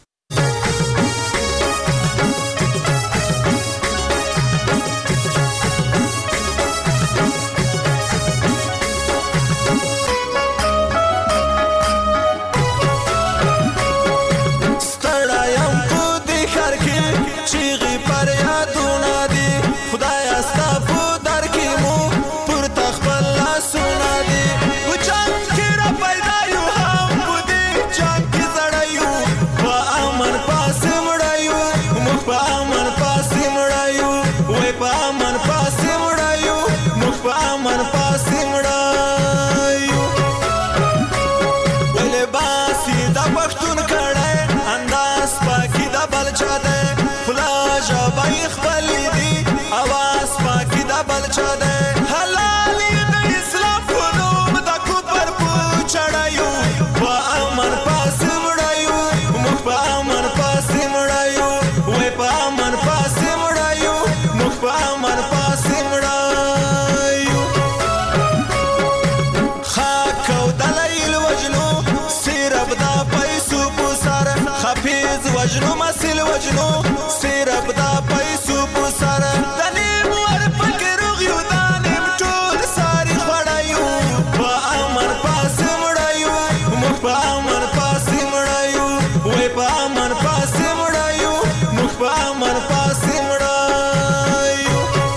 S20: وجنو مسل وجنو سيرب دا پیسو پسر دنیم ور فکر غیو دانیم ټول ساری خړایو په امن پاس مړایو مخ په امن پاس مړایو وې په امن پاس مړایو مخ په امن پاس مړایو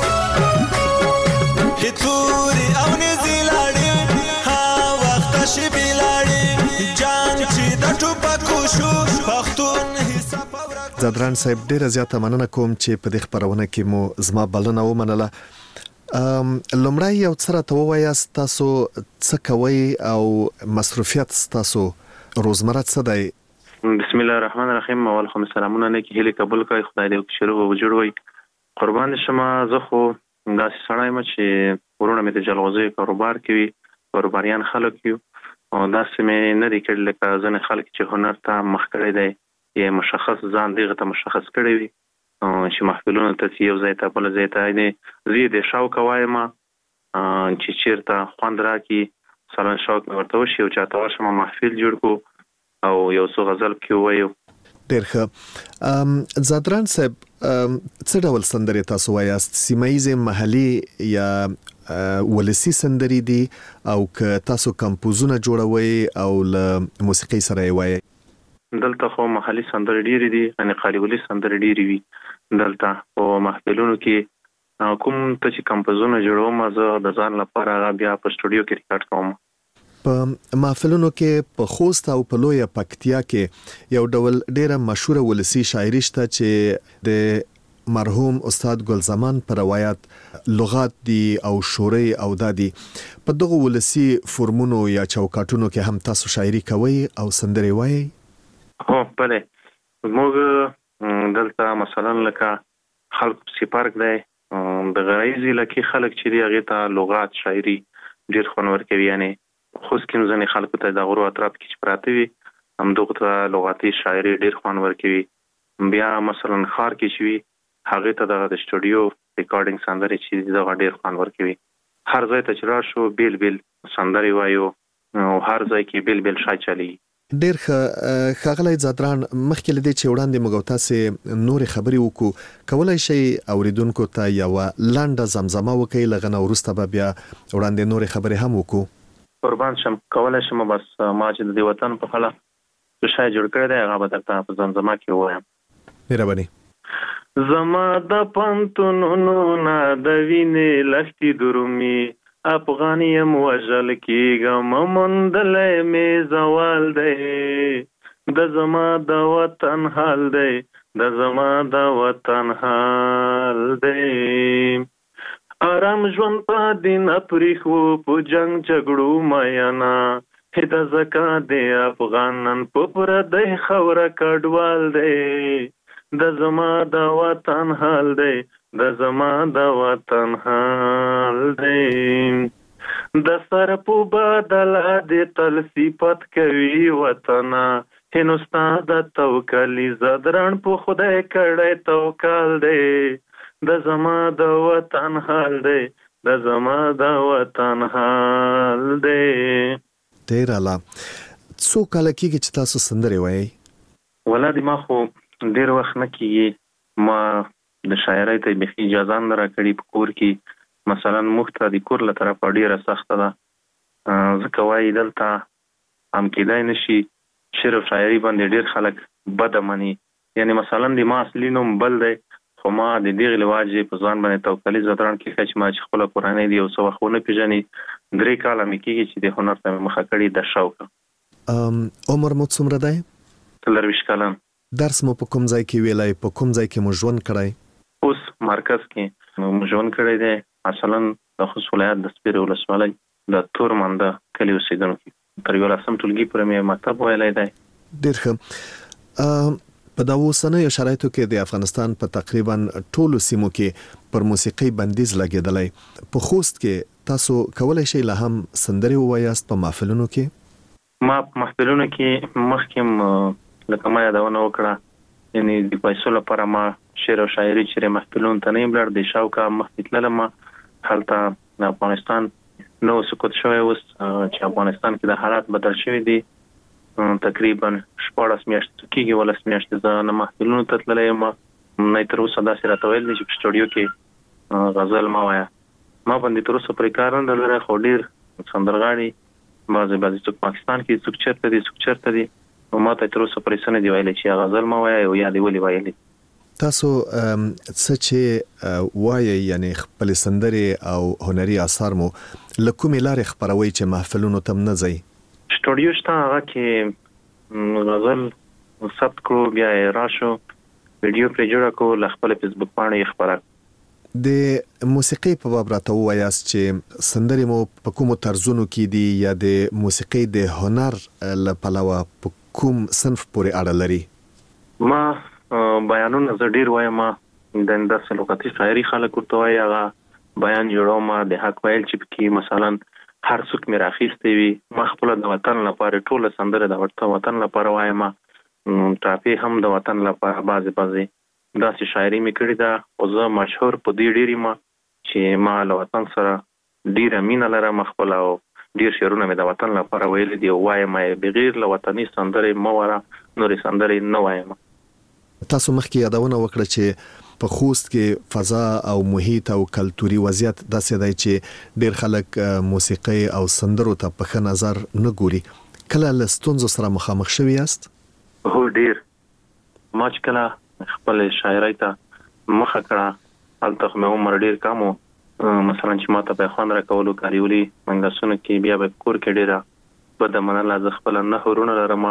S20: هتوري او نزیلاړي ها وخت شي بلاړي جان چې د ټوپکو شو پختون
S15: زدران صاحب ډیره زیاته مننه کوم چې په دې خبرونه کې مو زما بلنه ومنله. لومړی یو څه راته ووایاست تاسو څه کوئ او مصروفیت تاسو روزمره څه دی؟
S21: بسم الله الرحمن الرحیم. وعلیکم السلامونه نه کې هلي قبول کوي خدای دې شروع وجوړوي. قربان شمه زه خو داسې سړی یم چې ورونه مې د جلغوزي کاروبار کوي کاروباریان خلک یو او داسې مې نه دی کړل لکه ځنې خلک چې هنر ته مخ کړی دی یې مشخص ځان دیغه ته مشخص کړی وي چې محفلونه ته یو ځای ته بل ځای ته نه زی د شوق وایم چې چیرته خوند راکې سلام شوق ورته وشي او چاته ورشم محفل جوړ کو او یو څو غزل کې وایو.
S15: ډېر ښه. زادران صاحب څه ډول سندرې تاسو وایاست؟ سیمایي محلي یا ولسی سندرې دي او که تاسو کمپوزونه جوړوي او له موسیقي سره یې وایي؟
S21: دلته خو محلي سندرې ډېرې دي، یعنې قالي سندرې ډېرې وي. دلته په محفلونو کې کوم ته چې کمپوزونه جوړوم زه د ځان لپاره هغه بیا په سټوډیو کې ریکارډ کوم.
S15: په محفلونو کې په خوست او په لویه پکتیا کې یو ډول ډیره مشهوره ولسی شاعري شته چې د مرحوم استاد ګل زمان پر روایت لغات دي او شوري او دادي. په دغه ولسی فورمونو یا چوکاټونو کې هم تاسو شاعري کوي او سندرې وایي؟
S21: هو بله، موږ دلته مثلا لکه خلق سپارک دی د غرایزي لکه خلک چې دی هغه ته لغات شاعري ډیر خوند ورکوي. یعنی خوست کې ځنې خلکو ته د غرو اطراف کې پراته وي هم دغه ته لغاتي شاعري ډیر خوند ورکوي. بیا مثلا خار کې شوي هغه ته د سټوډیو ریکارډینګ سندرې چې دا ډیر خوند ورکوي. هر ځای ته چې راشو بیل بیل سندرې وایو او هر ځای کې بیل بیل شای چالي.
S15: ډیر ښاغلی زادران، مخکې لدې چې وړاندې موږ تاسو نور خبرې وکړو، کولای شئ اوریدونکو ته یو لنډه زمزمه وکړئ، لغنه وروسته به بیا وړاندې نور خبرې هم وکړو.
S21: قربان شم، کولای شم. بس ما چې د دې وطن په خلا څه شای جوړ کړی دی هغه به درته په زمزمه کې ووایم.
S15: مهرباني.
S21: زما د پنتونونو نه د وینې لښتې درومي، افغانیم وژل کېږم موندلی مې زوال دی، د زما د وطن حال دی، د زما د وطن حال دی. آرام ژوند په دین پریښو په جنگ جګړو میانا، هدا زکا دی افغانان په پردی خوره کډوال دی، د زما د وطن حال دی، د زما د وطن حال دی. د سر په بدله د تل صفت کوي وطنه، هندوستان د توکلی زدران په خدای کړی توکل دی، د زما د وطن حال دی، د زما د وطن حال دی.
S15: ډیر اعلی. څو کاله کېږي چې تاسو سندرې وایي؟
S21: ولادي ما خو ډیر وخت نه کېږي. ما د شاعرۍ ته بيخي اجازه نه راکړي په کور کې. مثلا موږ ته د کور له طرفه ډیره سخته ده، ځکه وایي دلته هم کېدای نشي شعر او شاعري باندې ډیر خلک بده مني. یعنی مثلا د ما اصلي نوم بل دی، خو ما د دغې لواجې په ځان باندې توکلي زدران کې چې ما چې خپله کورنۍ دی یو څه وخت ونه پېژني. 3 کاله مې کېږي چې د هنر ته مې مخه کړې د شوق.
S15: عمر مو څومره دی؟
S21: 23 کلن.
S15: درس مو په کوم ځای کې ویلی؟ په کوم ځای کې مو ژوند کړی؟
S21: اوس مرکز کې مو ژوند کړی دی، مثلا د خوست ولایت د سپیرې ولسوالۍ د تورمنده کلي اوسېدونکی. تر 11 ټولګي پورې مې مکتب ویلی دی.
S15: ډېر ښه. په دا اوسنیو شرایطو کې د افغانستان په تقریبا ټولو سیمو کې پر موسیقي بندیز لګېدلی. په خوست کې تاسو کولای شئ لا هم سندرې ووایاست په محفلونو کې؟
S21: ما په محفلونو کې مخکې لکه ما یادونه وکړه، یعنی د پیسو لپاره ما شعر او شاعري چې محفلونو ته نه یم لاړ، د شوقه مخکې تللم. هلته د افغانستان نو سقوط شوی اوس چې افغانستان کې د حالات بدل شوي دي. تقریبا 14 میاشتې کېږي 15 میاشتې زه نه محفلونو ته تللی یم، نه تر اوسه داسې راته ویل دي چې په سټوډیو کې غزل مه وایه. ما باندې تر اوسه پرې کار نه لري، خو ډېر سندرغاړي بعضې څوک پاکستان کې څوک چېرته دي څوک چېرته دي، ما ته تر اوسه پرې څه نه دي ویلي چې غزل مه وایه او یا دې ولې ویلي.
S15: تاسو څه چې وایي یعنی خپل سندرې او هنري آثار مو له کومې لارې خپروئ چې محفلونو ته نه ځئ؟
S21: سټوډیو شته، هغه کې غزل ثبت کړو، بیا یې راشو ویډیو پرې جوړه کړو، له خپل فیسبوک پاڼې یې خپره.
S15: د موسیقۍ په باب راته ووایاست چې سندرې مو په کومو طرزونو کې دي یا د موسیقۍ د هنر له پلوه په کوم صنف پورې اړه لري؟
S21: ما بیانونه زه ډېر وایم، د داسې لغتي شاعري خلک ورته وایي، هغه بیان جوړوم د حق ویل چې پکې مثلا هر څوک مې راخیستی وي. ما خپله د وطن لپاره ټوله سندره د وطن لپاره وایم، ټاپې هم د وطن لپاره بعضې داسې شاعري مې کړې ده. خو زه مشهور په دې ډېر یم چې ما له وطن سره ډېره مینه لرم خپله، او ډیر شعرونه مې د وطن لپاره ویل دي وایم بغیر له وطني سندرې مواره نورې سندرې نه وایم.
S15: تاسو مخکې یادونه وکړه چې په خوست کې فضا او محیط او کلتوري وضعیت داسې دی چې ډیر خلک موسیقي او سندرو ته په ښه نظر نه ګوري. کله له ستونزو سره مخامخ شوي یاست؟
S21: هو ډیر. ما چې کله خپل شاعرۍ ته مخه کړه هلته مې عمر ډیر کم و. مثلا چې ما ته په خوند راکولو کاریولي منګاسونه کې بیا به کور کې ډیره بده منله. زه خپل نه ورونه لرم،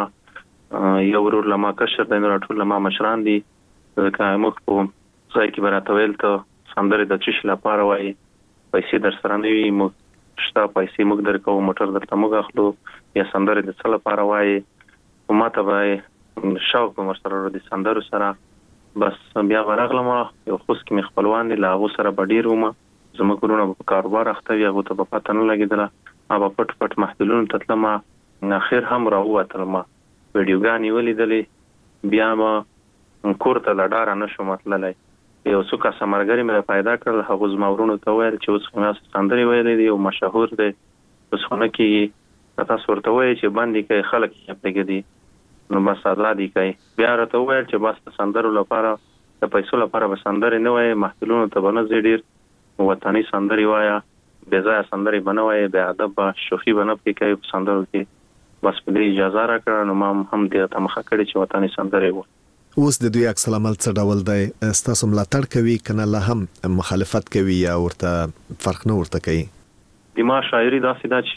S21: یو ورور لما کشر دی، نور ټول لما مشران دي. ځکه موږ په ځای کې براته ویل ته سندرې د چش لپاره وایي، پیسې در سره نه وي، موږ شته پیسې موږ درکو، موټر درته موږ اخلو، یا سندرې د څه لپاره وایي. ما ته به شوق په سره د سندرو سره. بس بیا ورغلم یو خوست کې مې خپلوان دي، له هغو سره به ډېر وم. زموږ کورونه په کاروبار اخته وي، هغو ته به پته نه لګېدله. ما به پټ پټ محفلونو ته تلم، اخر هم راووتلم، ویډیوګانې ولیدلې. بیا به کور ته له ډاره نه شوم تللی. یو څو کسه ملګري مې پیدا کړل، هغو زما ورونو ته ویل چې اوس خو مې سندرې ویلې دي او مشهور دی، اوس خو نه کېږي، تاسو ورته وایئ چې بند یې کوي، خلک یې پرېږدي، نو بس ازاد یې کوي. بیا راته وویل چې بس د سندرو لپاره د پیسو لپاره به سندرې نه وایې، محفلونو ته به نه ځې، ډېر وطني سندرې وایه، بې ځایه سندرې به نه وایې، بې ادبه شوخي به نه پکې کوي په سندرو کې. بس په دې اجازه راکړه، نو ما هم دې ته مخه کړې چې وطني سندرې وایي.
S15: اوس د دوی عکس العمل څه ډول دی؟ ستاسو ملاتړ کوي کنه لا هم مخالفت کوي یا ورته فرق نه ورته کوي؟
S21: د ما شاعري داسې ده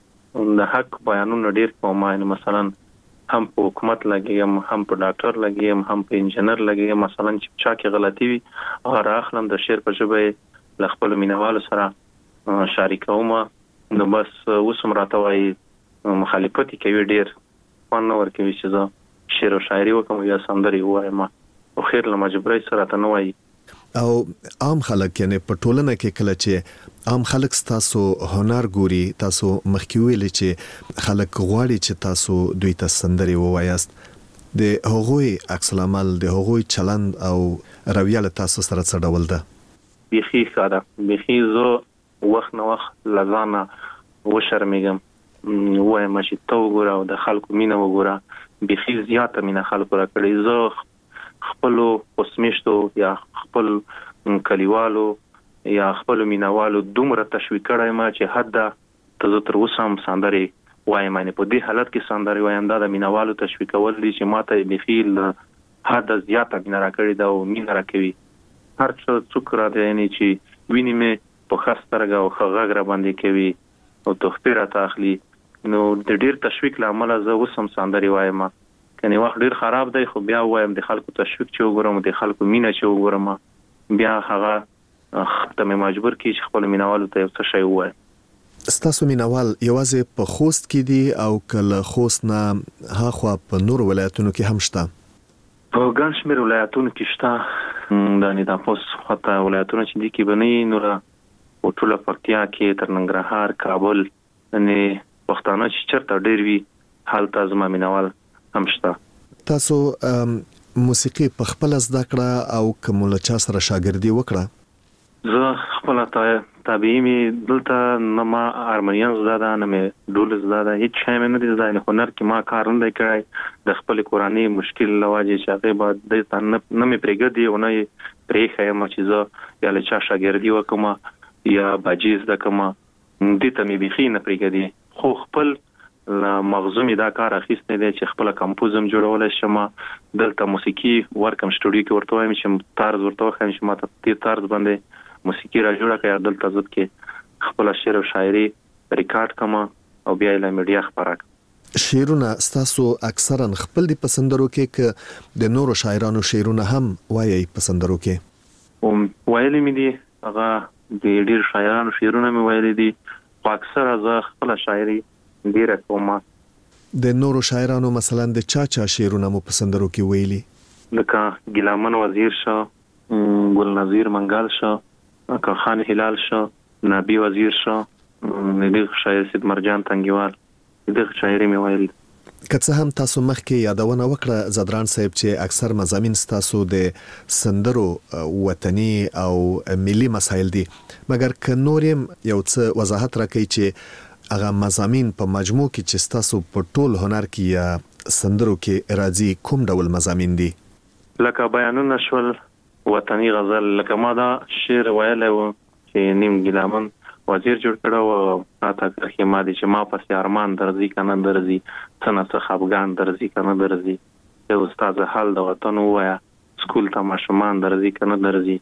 S21: چې د حق بیانونه ډېر کوم. مثلا هم په حکومت لګیم، هم په ډاکټر لګیم، هم په انجینر لګیم. مثلا چې چا کې غلطي وي هغه اخلم، د شعر په ژبه له خپل مینوالو سره شریکوم. نو بس اوس هم راته وایي مخالفت کوي، ډېر خوند نه ورکوي چې زه شعر او شاعري وکم یا سندرې ووایم، او خیر له مجبورۍ سره ته نه وایي.
S15: او عام خلک یعنی په ټولنه کې کله چې عام خلک تاسو هنر ګوري، تاسو مخکې ویلي چې خلک غواړي چې تاسو دوی ته سندرې ووایاست، د هغوی عکس العمل، د هغوی چلند او رویه له تاسو سره څه ډول ده؟
S21: بیخي ښه ده. بیخي زه وخت نه وخت له ځانه وشرمېږم، وایم چې ته وګوره او د خلکو مینه وګوره. بیخي زیاته مینه خلکو را کړې. زه خپلو پسمیشتو یا خپل کلیوالو یا خپلو مینوالو دومره تشویق کړی ما چې حد ته زه تر اوسه هم سندرې وایم. یعنې په دې حالت کې سندرې وایم، دا د مینوالو تشویق کول دي چې ما ته بیخي له حده زیاته مینه را کړې ده او مینه را کوي. هر څوک را دی یعنې چې ویني مې په ښه سترګه او ښه غږ را باندې کوي او تحفې راته اخلي. نو د ډیر تشویق له امله زه اوس هم سندرې وایم. کني وخت ډیر خراب دی، خو بیا وایم د خلکو تشویق چې وګورم، د خلکو مینه چې وګورم، بیا هغه ته مې مجبور کی چې خپل مینوالو ته یو څه شی ووایم.
S15: ستاسو مینوال یوازې په خوست کې دي او کله خوست نه هاخوا په نور ولایتونو کې هم شته؟
S21: په ګڼ شمېر ولایتونو کې شته. د نیداپوس خواته ولایتونه چې دي کې به نه نور په ټوله پکتیا کې تر ننګرهار، کابل، یعنې پښتانه چې چرته ډېر وي هلته زما مینوال هم شته.
S15: تاسو موسیقي په خپل زده کړه او کوم له چا سره شاګردي وکړه؟
S21: زه خپل طبيعي مې دلته نه ما هارمونیم زده ده، نه مې ډول زده ده، هیڅ شی مې نه دی زده. هنر کې ما کار نه دی کړی، د خپل کورنۍ مشکل له وجې چې هغې به دې ته نه مې پرېږدي او نه یې پرېښیم چې زه یا له چا شاګردي وکړم یا باجي زده کړم، دې ته مې بیخي نه پرېږدي. خو خپل مغزومي دا کار اخیستی دی چې خپل کمپوزم جوړولی شم، دلته موسیقي ورکم سټوډیو کې ورته وایم چې طرز ورته وښیم چې ما ته دې طرز باندې موسیقي را جوړه کړه، دلته زه کې خپل شعر او شاعري ریکارډ کړم او بیا یې له میډیا خپاره کړم.
S15: شعرونه ستاسو اکثرا خپل دي پسندرو کې که د نورو شاعرانو شعرونه هم وایي پسندرو کې؟
S21: ویلي مې دي، هغه د ډېر شاعرانو شعرونه مې ویلي دي، خو اکثره زه خپل شاعري ډیره کوم.
S15: د نورو شاعرانو مثلا د چا شعرونه مو پسندرو کې ویلي؟
S21: لکه ګیلامن وزیر شو، ګل نظیر منګل شو، اکا خان هلال شو، نبی وزیر شو، دغه شاعر سید مرجان تنګیوال، دغه شاعري مې ویلي.
S15: که څه هم تاسو مخکې یادونه وکړه زدران صاحب چې اکثر مضامین تاسو د سندرو وطني او ملي مسایل دي، مګر که نورم یو څه وضاحت راکړئ چې هغه مضامین په مجموع کې چې تاسو په ټول هنر کې یا سندرو کې راځي کوم ډول مضامین دي؟
S21: لکه بیانونه شول، وطني غزل، لکه ما دا شعر ویلی و چې نیم ګیلامن وزیر جوړ کړو او راته کې ما دي چې ما پسې ارمان درځي کنه درځي، څنګه څه خفګان درځي کنه درځي، یو استاد حال د وطن وایا، سکول ته ماشومان درځي کنه درځي.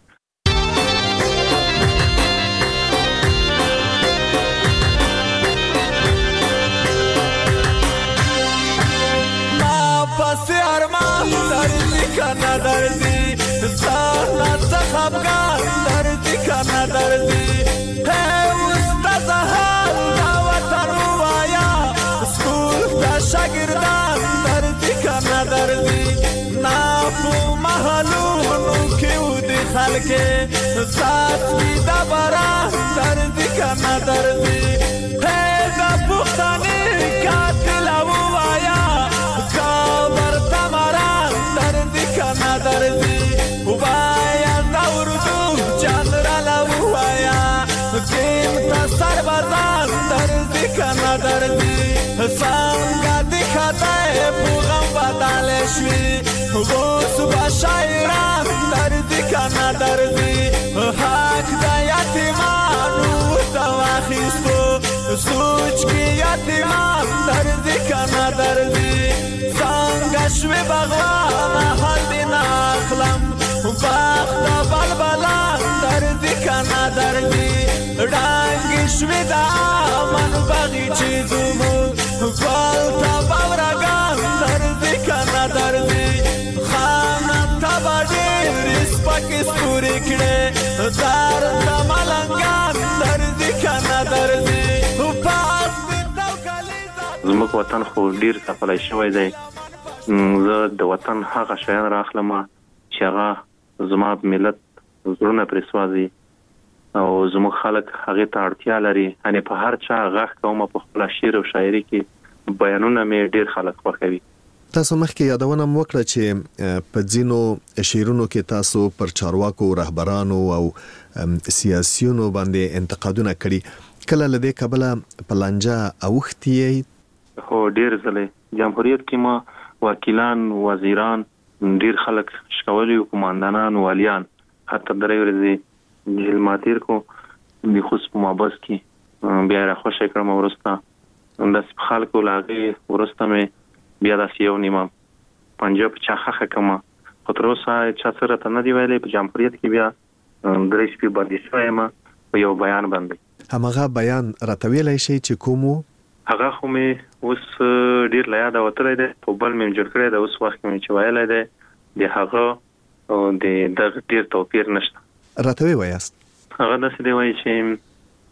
S20: پسې ارمان درځي کنه درځي، څنګه څه خفګان درځي کنه درځي، استاد حال د وطن وایا، سکول ته شاګردان درځي کنه درځي، نا په محلونو کې ودي خلک سات کی د باران درځي کنه درځي، د پښتنې قاتل وایا کابر تمران درځي کنه درځي، وایا د اردو جنرال وایا کیم ته سربازان درځي کنه درځي، څنګه د خدای په غم بدل شي، اوس به شاعران درځي کنه درځي، حق د یتیمانو ورته واخیستو، سوچ کې یتیمان درځي کنه درځي، څنګه شوې بغوانه حال دې نه اخلم، باغ د بلبلان درځي کنه درځي، ډانګې شوې د امن باغچې زموږ ګل ته باورګان درځي کنه درځي، خانه ته به ډېرې سپکې سپورې کړې، دار ته ملنګان درځي کنه درځي.
S21: زموږ وطن خو ډیر سفلای شوی دی، زه د وطن هغه شیان راخلم چې هغه زما ملت زړونه پرې سوځي او زموږ خلک هغه ته اړتیا لري، یعنی په هر چا غږ کوم په خپل شعر او شاعري کې بیانونه مې ډیر خلک خوښوي.
S15: تاسو مخکې یادونه وکړه چې په ځینو شعرونو کې تاسو پر چارواکو، رهبرانو او سیاسيونو باندې انتقادونه کړي، کله لدې کبله پلانجا اوختي؟
S21: هو ډیر ځله جمهوریت کې ما وکیلان، وزیران، ډیر خلک شکولي، قوماندانان، والیان، حتی درې ورځې جیل ماتیر کو د خصوص په مابس کې بیا را خوشی کړم، ورسته د خلکو لاغي ورسته مې بیا د یو نیمه پنجاب چاخه کما، خو تر اوسه چا سره ته نه دی ویلي. په جمهوریت کې بیا درې شپې باندې شوم په یو بیان باندې.
S15: همغه بیان راتویلای شي چې کومو
S21: هغه خو مې اوس ډیر لا یاد وترې ده، په بل مې جوړ کړی ده، اوس وخت مې چې ویلای ده د هغه د ډیر توپیر نشته.
S15: راتوي وایست
S21: هغه د څه دی وایي چې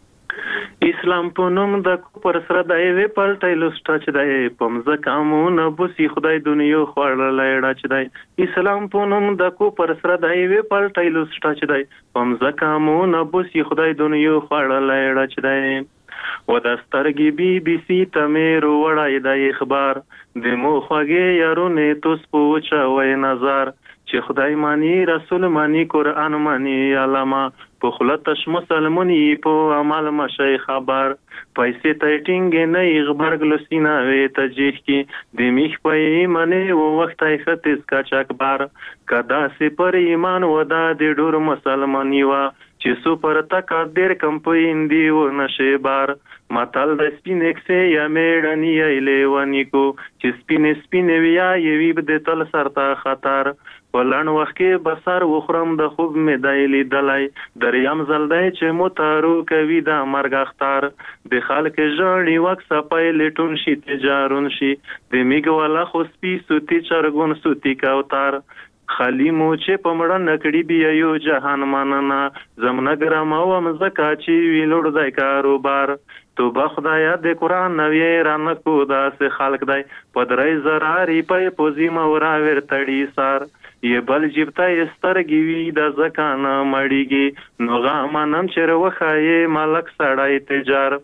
S21: اسلام په نوم د کوپر سره د وی پلټای لسټا چې د پمزه کامونه بوسي خدای دنیا خوړلای ډا چې د اسلام په نوم د کوپر سره د وی پلټای لسټا چې د پمزه کامونه بوسي خدای دنیا خوړلای ډا چې د و د سترګې بي بي سي ته مې وړای د اخبار د مو خوږې یارونه توس پوچا وای نظر چې خدای مانی رسول مانی قران مانی علامه په خلتش مسلمانی په عمل مشای خبر پیسې ټینګ نه خبر ګلسینا وې تجیح کی د میخ په منه و وخت یې خطس کا چکبار کدا سي پر ایمان ودا د ډور مسلمانی وا چې سو پر تک ډیر کمپاین دی و نشه بار ماتل د سپینکسه یا میړنی ایلونی کو چې سپین ویا یوی د تل سرتا خطر ولن وخت کې بسر وخرم د خوب مې دایلی دلای دریم زلدای چې موتارو کوي د مرګ اختار د خلک ژړی وک صفای لټون شي تجارون شي د میګ والا خو سپی سوتی چرګون سوتی کوتار خالی مو چې پمړه نکړی بیا یو جهان ماننا زمنا ګرام او مزکا چې ویلوړ ځای کاروبار تو بخدایا د قران نوی رانه کو داس خلق دای پدرای زراری په پوزی مورا ور تړی سار یې بل جبتا استرګي وی د زکانه مړیږي نو غامنم چر وخای ملک سړای تجار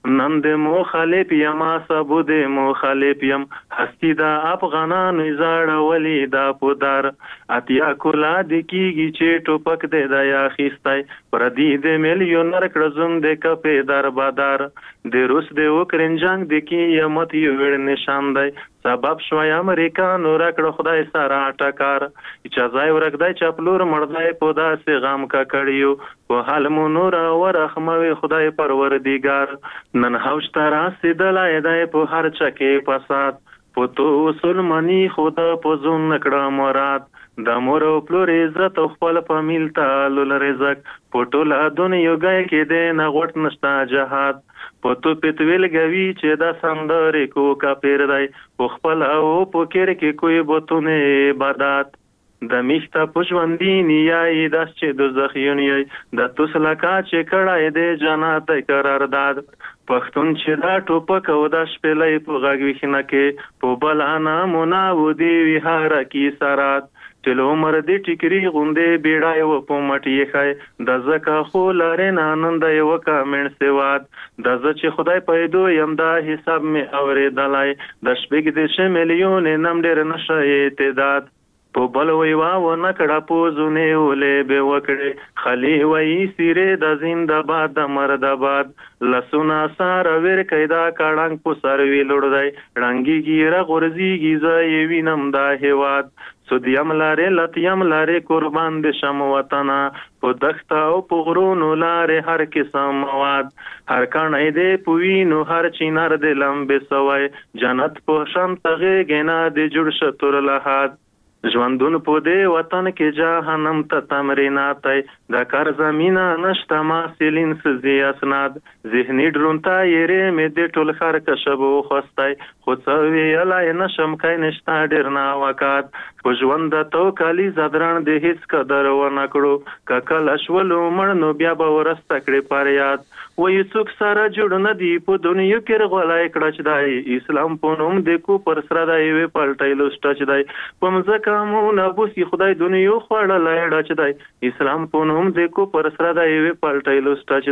S21: نن د مخالف یم سبو د مخالف یم هستی دا افغانانو زړه ولی دا پودار اتیا کولا د کیږي چې ټوپک د دیا خيستای پر دې د میلیونر کړزم د کپې در بادار د روس د اوکرين جنگ د قیامت یو وړ نشان دی سبب شوی امریکانو راکړه خدای سره ټکار چې ځای ورګدای چپلور مړدای په داسې غم کا کړیو په حال مو نور ورخموي خدای پروردګار نن هوش تر اسیدلای دی په هر چکه پسات په تو سلمانی خدا په زون نکړه مراد د مور او پلور عزت خپل فامیل ته لول رزق په ټوله دنیا کې کې د نغوت نشتا جهاد په تو پتویل غوي چې دا سندرې کو کا پیر دی په خپل او په کېر کې کوئی بوتونه عبادت د میشته پښوندین یای داس چې د زخیونی د توسلکا چې کړای د جنات قرارداد پښتون چې دا ټوپک او د شپلې په غږ وښنه کې په بلانا مناو دی وهاره کې سرات چلو عمر دې ټیکری غوندې بیړای و په مټی خای د زکه خو لارې نانند یو کمن سیواد د ز چې خدای پیدو یم دا حساب می اوریدلای د شپږ د میلیون نم ډیر نشه اعتداد په بل وی وا و نکړه پوزونه ولې به وکړي خلی وای سیره د زنده‌باد د مردباد لسونا سار ور کیدا کړنګ په سر وی لړدای رنگي ګیره غورځيږي زې وینم دا هواد سودیم لاره لتیم لاره قربان د شم وطن په دښت او په غرونو لاره هر قسم مواد هر کانه دې پوینو هر چینار د لمبه سوای جنت په شم تغه غنا د جوړ شتور لحد ژوندون په دې وطن کې جهنم ته تمریناتای د کار زمينه نشته ما سیلین سزي اسناد ذهني ډرونتا یې مې د ټول خر کشبو خوستای خو څو ویلای نشم کای نشته ډیر نا وقات په ژوند ته کالي زدران د هیڅ قدر و نکړو ککل اشولو مړ نو بیا به ورسته کړې پر یاد وې څوک سره جوړ نه دی په دنیا کې رغولای کړه چې دای اسلام په نوم د کو پر سره دی وی پلټایلو سټچ دی پمزه کومه بوسي خدای دنیا خوړل لای چې دی اسلام په نوم د کو پر سره دی وی پلټایلو سټچ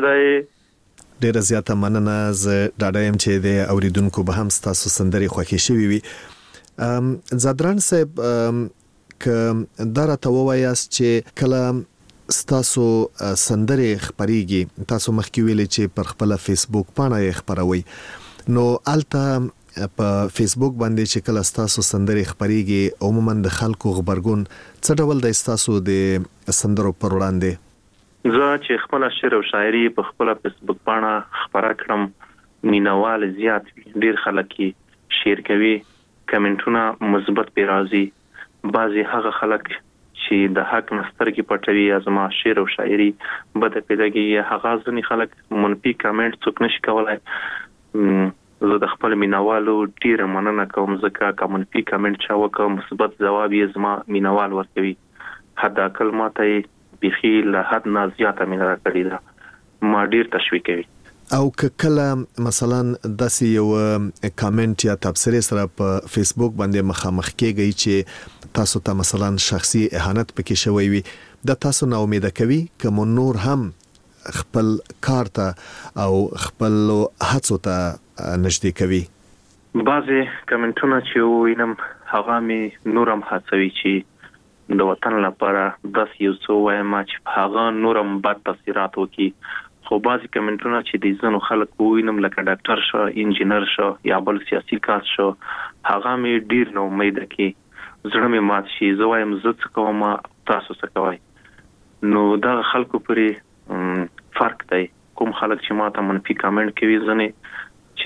S21: دی
S15: ډیر زیاته مننه ز ډاډایم چې د اوریدونکو به هم تاسو سندري خوښی شوي وي زادران صاحب ک دراته وایاست چې کله ستاسو سندري خبريږي تاسو مخکې ویلي چې پر خپل فیسبوک باندې خبروي نو الته په فیسبوک باندې چې کله ستاسو سندري خبريږي عموما د خلکو خبرګون څه ډول د ستاسو د سندرو پر وړاندې
S21: زه چې خپل شعر او شاعري په خپل فیسبوک باندې خبره کړم مینوال زیات ډیر خلک شیر کوي کمنټونه مثبت پی راځي بعضي هغه خلک چې د حق مسترګي پټوي ازما شعر او شاعري بده پیداږي هغه ځنی خلک منفي کمنټ څوک نشي کولای زه د خپل مینوالو ډیر مننه کوم ځکه کوم منفي کمنټ چا وکړ مثبت جواب یې زما مینوال ورکوي حدا کلماته بيخي له حد نه زیاته مینه راکړي دا ما ډیر تشویق کوي
S15: او کله مثلا داسې یو کامنټ یا تبصره سره په فیسبوک باندې مخامخ کېږي چې تاسو ته مثلا شخصي اهانت پکې شوی وي د تاسو نه امید کوي کوم نور هم خپل کار ته او خپل هڅو ته نږدې کوي
S21: بعضي کمنټونه چې وینم هغه می نورم هڅوي چې د وطن لپاره داس یو څو وایم چې هغه نورم بد تاثیرات وکي خو بعضی کمنټونه چې د ځینو خلک وینم لکه ډاکټر شو انجینر شو یا بل سیاسي کس شو هغه مې ډیر نو امید کی زړه مې مات شي زه وایم زه څه کوم تاسو څه کوئ نو دا خلکو پرې فرق دی کوم خلک چې ماته منفي کمنټ کوي ځنه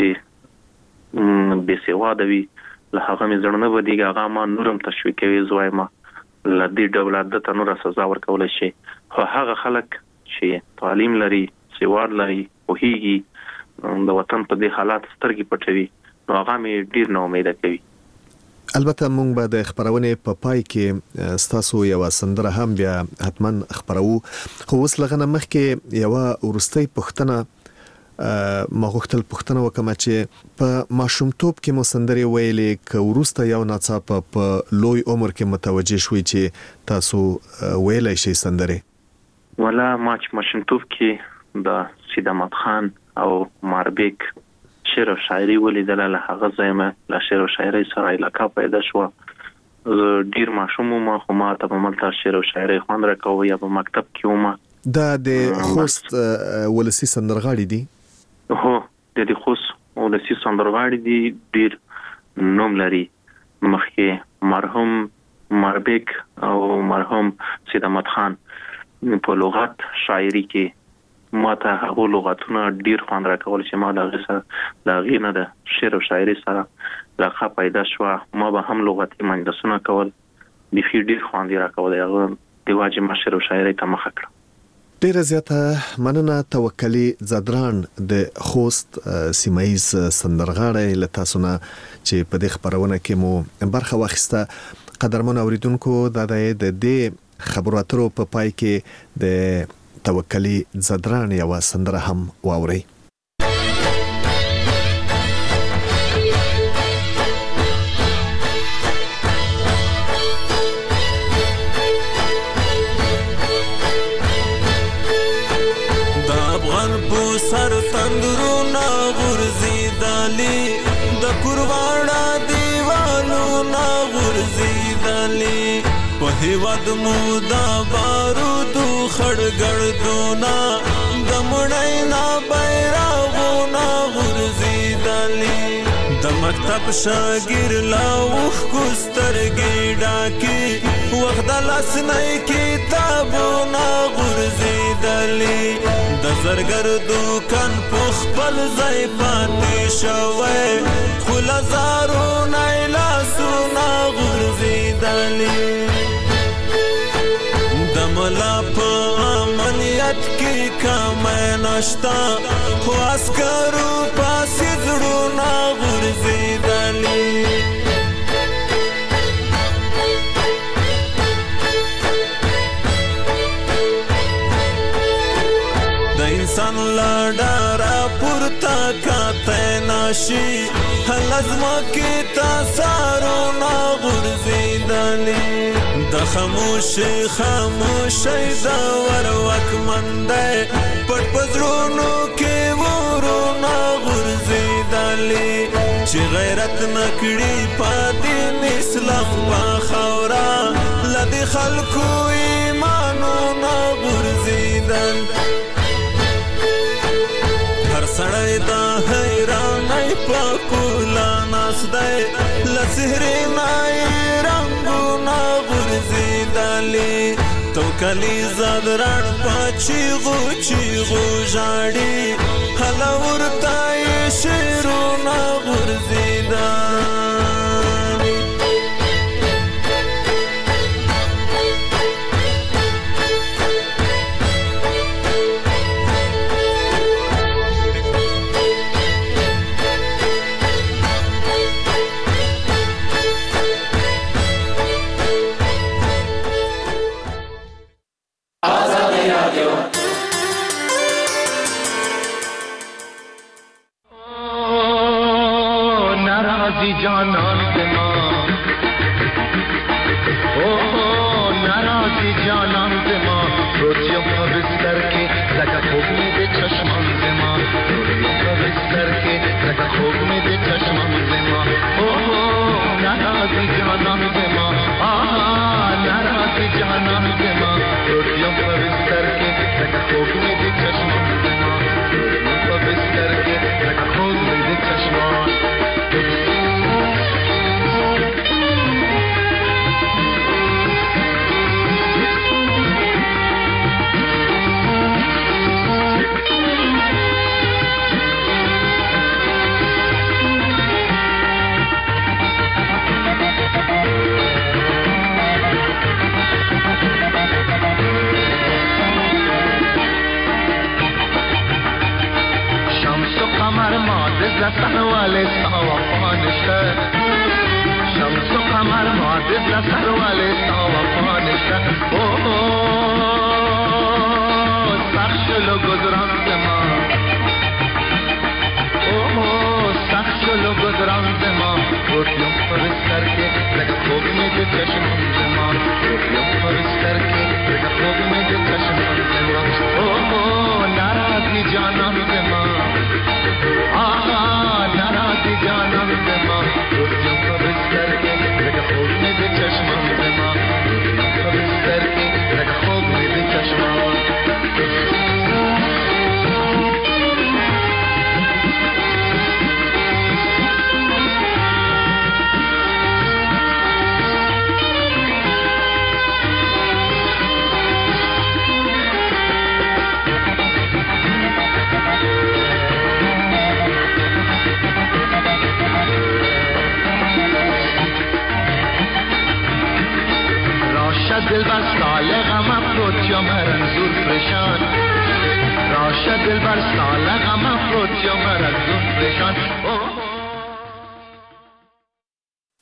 S21: چې به سواده وي له هغه مې زړه نه ودیږي هغه ما نورم تشویق کوي زه وایم لدی دولت د تنور سزا ورکول شي خو هغه خلک چې تعلیم لري سیوار لري وهيږي د وطن په دې حالات سترګې پټوي نو هغه مې ډیر نو امید کوي
S15: البته مونږ به د خبرونه په پای کې ستاسو یو سندره هم بیا حتما خبرو خو اوس لغنه مخکې یو ورستۍ پښتنه ما غوښتل پښتنه وکم چې په ماشومتوب کې مو سندري ویلې ک ورسته یو ناڅاپه په لوی عمر کې متوجه شوي چې تاسو ویلای شئ سندري
S21: ولا ماشومتوب کې د سید احمد خان او ماربیک شعر او شاعري ولیدل له هغه ځایمه له شعر او شاعري سره علاقه پیدا شو ډیر ماشوم ما خو ما ته په ملته شعر او شاعري خوند راکوي یا په مکتب کې ومه
S15: د خوست ولسی سندرغاړي دي
S21: هو د خوست ولسی سندرغاړي دي ډیر نوم لري مخکې مرحوم ماربیک او مرحوم سید احمد خان په لغت شاعري کې ما ته هغه لغتونه ډیر خوند راکول چې ما د غینه د شعر او شاعري سره علاقه پیدا شو ما به هم لغتي مجلسونه کول د ډیر خوند راکول هغه د واجب شعر او شاعري ته مخ کړ
S15: ډیر زیاته مننه توکلی زدران د خوست سیمایز سندرغاړی لته سونه چې په دې خبرونه کې مو برخه واخیسته قدرمن اوریدونکو د دې خبرو اترو په پای کې د توکلی زدران یو سندره هم واوري
S20: سر تندرونا غرزیدالی د قربانا دیوالونا غرزیدالی په هیواد مودا بارودو خړګړدونا د مړینا بیرغونا غرزیدالی د مکتب شاګر لاوخ کوسترګی ډاکی وخت لاسنای کتابونا غرزیدالی د زرګر دوکان په خپل ځای پاتې شوی خلزارو نایلا سونا غرزیدلی د ملا په امنیت کې کمه نشتا خو عسکرو پاسې زړونه غرزیدلی انسان لاډارا پورتا کاته ناشي لازم کې تاسو نا غرزیدلی د خاموشي دا ور وکمنده پټ پزړونو کې ورونه غرزیدلی چې غیرت نکړي پاتې اسلام وا خورا لدی خلکو ایمانونه غرزیدل سړی دا حیرانای په کولا ناسدای لسهری نای رنگونا غرزیدلی توکلی زدران پاچی غو جاڑی حلا ورتای شیرونا غرزیدلی
S7: جانان دما ناراضی جانان دما روزیوں کا بستر کے لگا خوب میں دے چشمان دما روزیوں کا بستر کے لگا خوب میں دے چشمان دما ناراضی جانان دما ناراضی جانان دما روزیوں کا بستر کے لگا خوب میں دے چشمان دما روزیوں کا بستر کے لگا خوب میں دے چشمان لسن والے سوافانشتا شمس و قمر معدد لسن والے سوافانشتا سخشلو گذران زما سخشلو گذران زما روحیم پرستر که لگه خوب میده چشمان زما روحیم پرستر که لگه خوب میده چشمان زما اوه ناراضی جانان زما آها ناراضی جانان زما روحیم پرستر که لگه خوب میده چشمان زما روحیم پرستر که لگه خوب میده چشمان دل بر سال غم افروت یا مرنزور پریشان راشد دل بر سال غم افروت یا مرنزور پریشان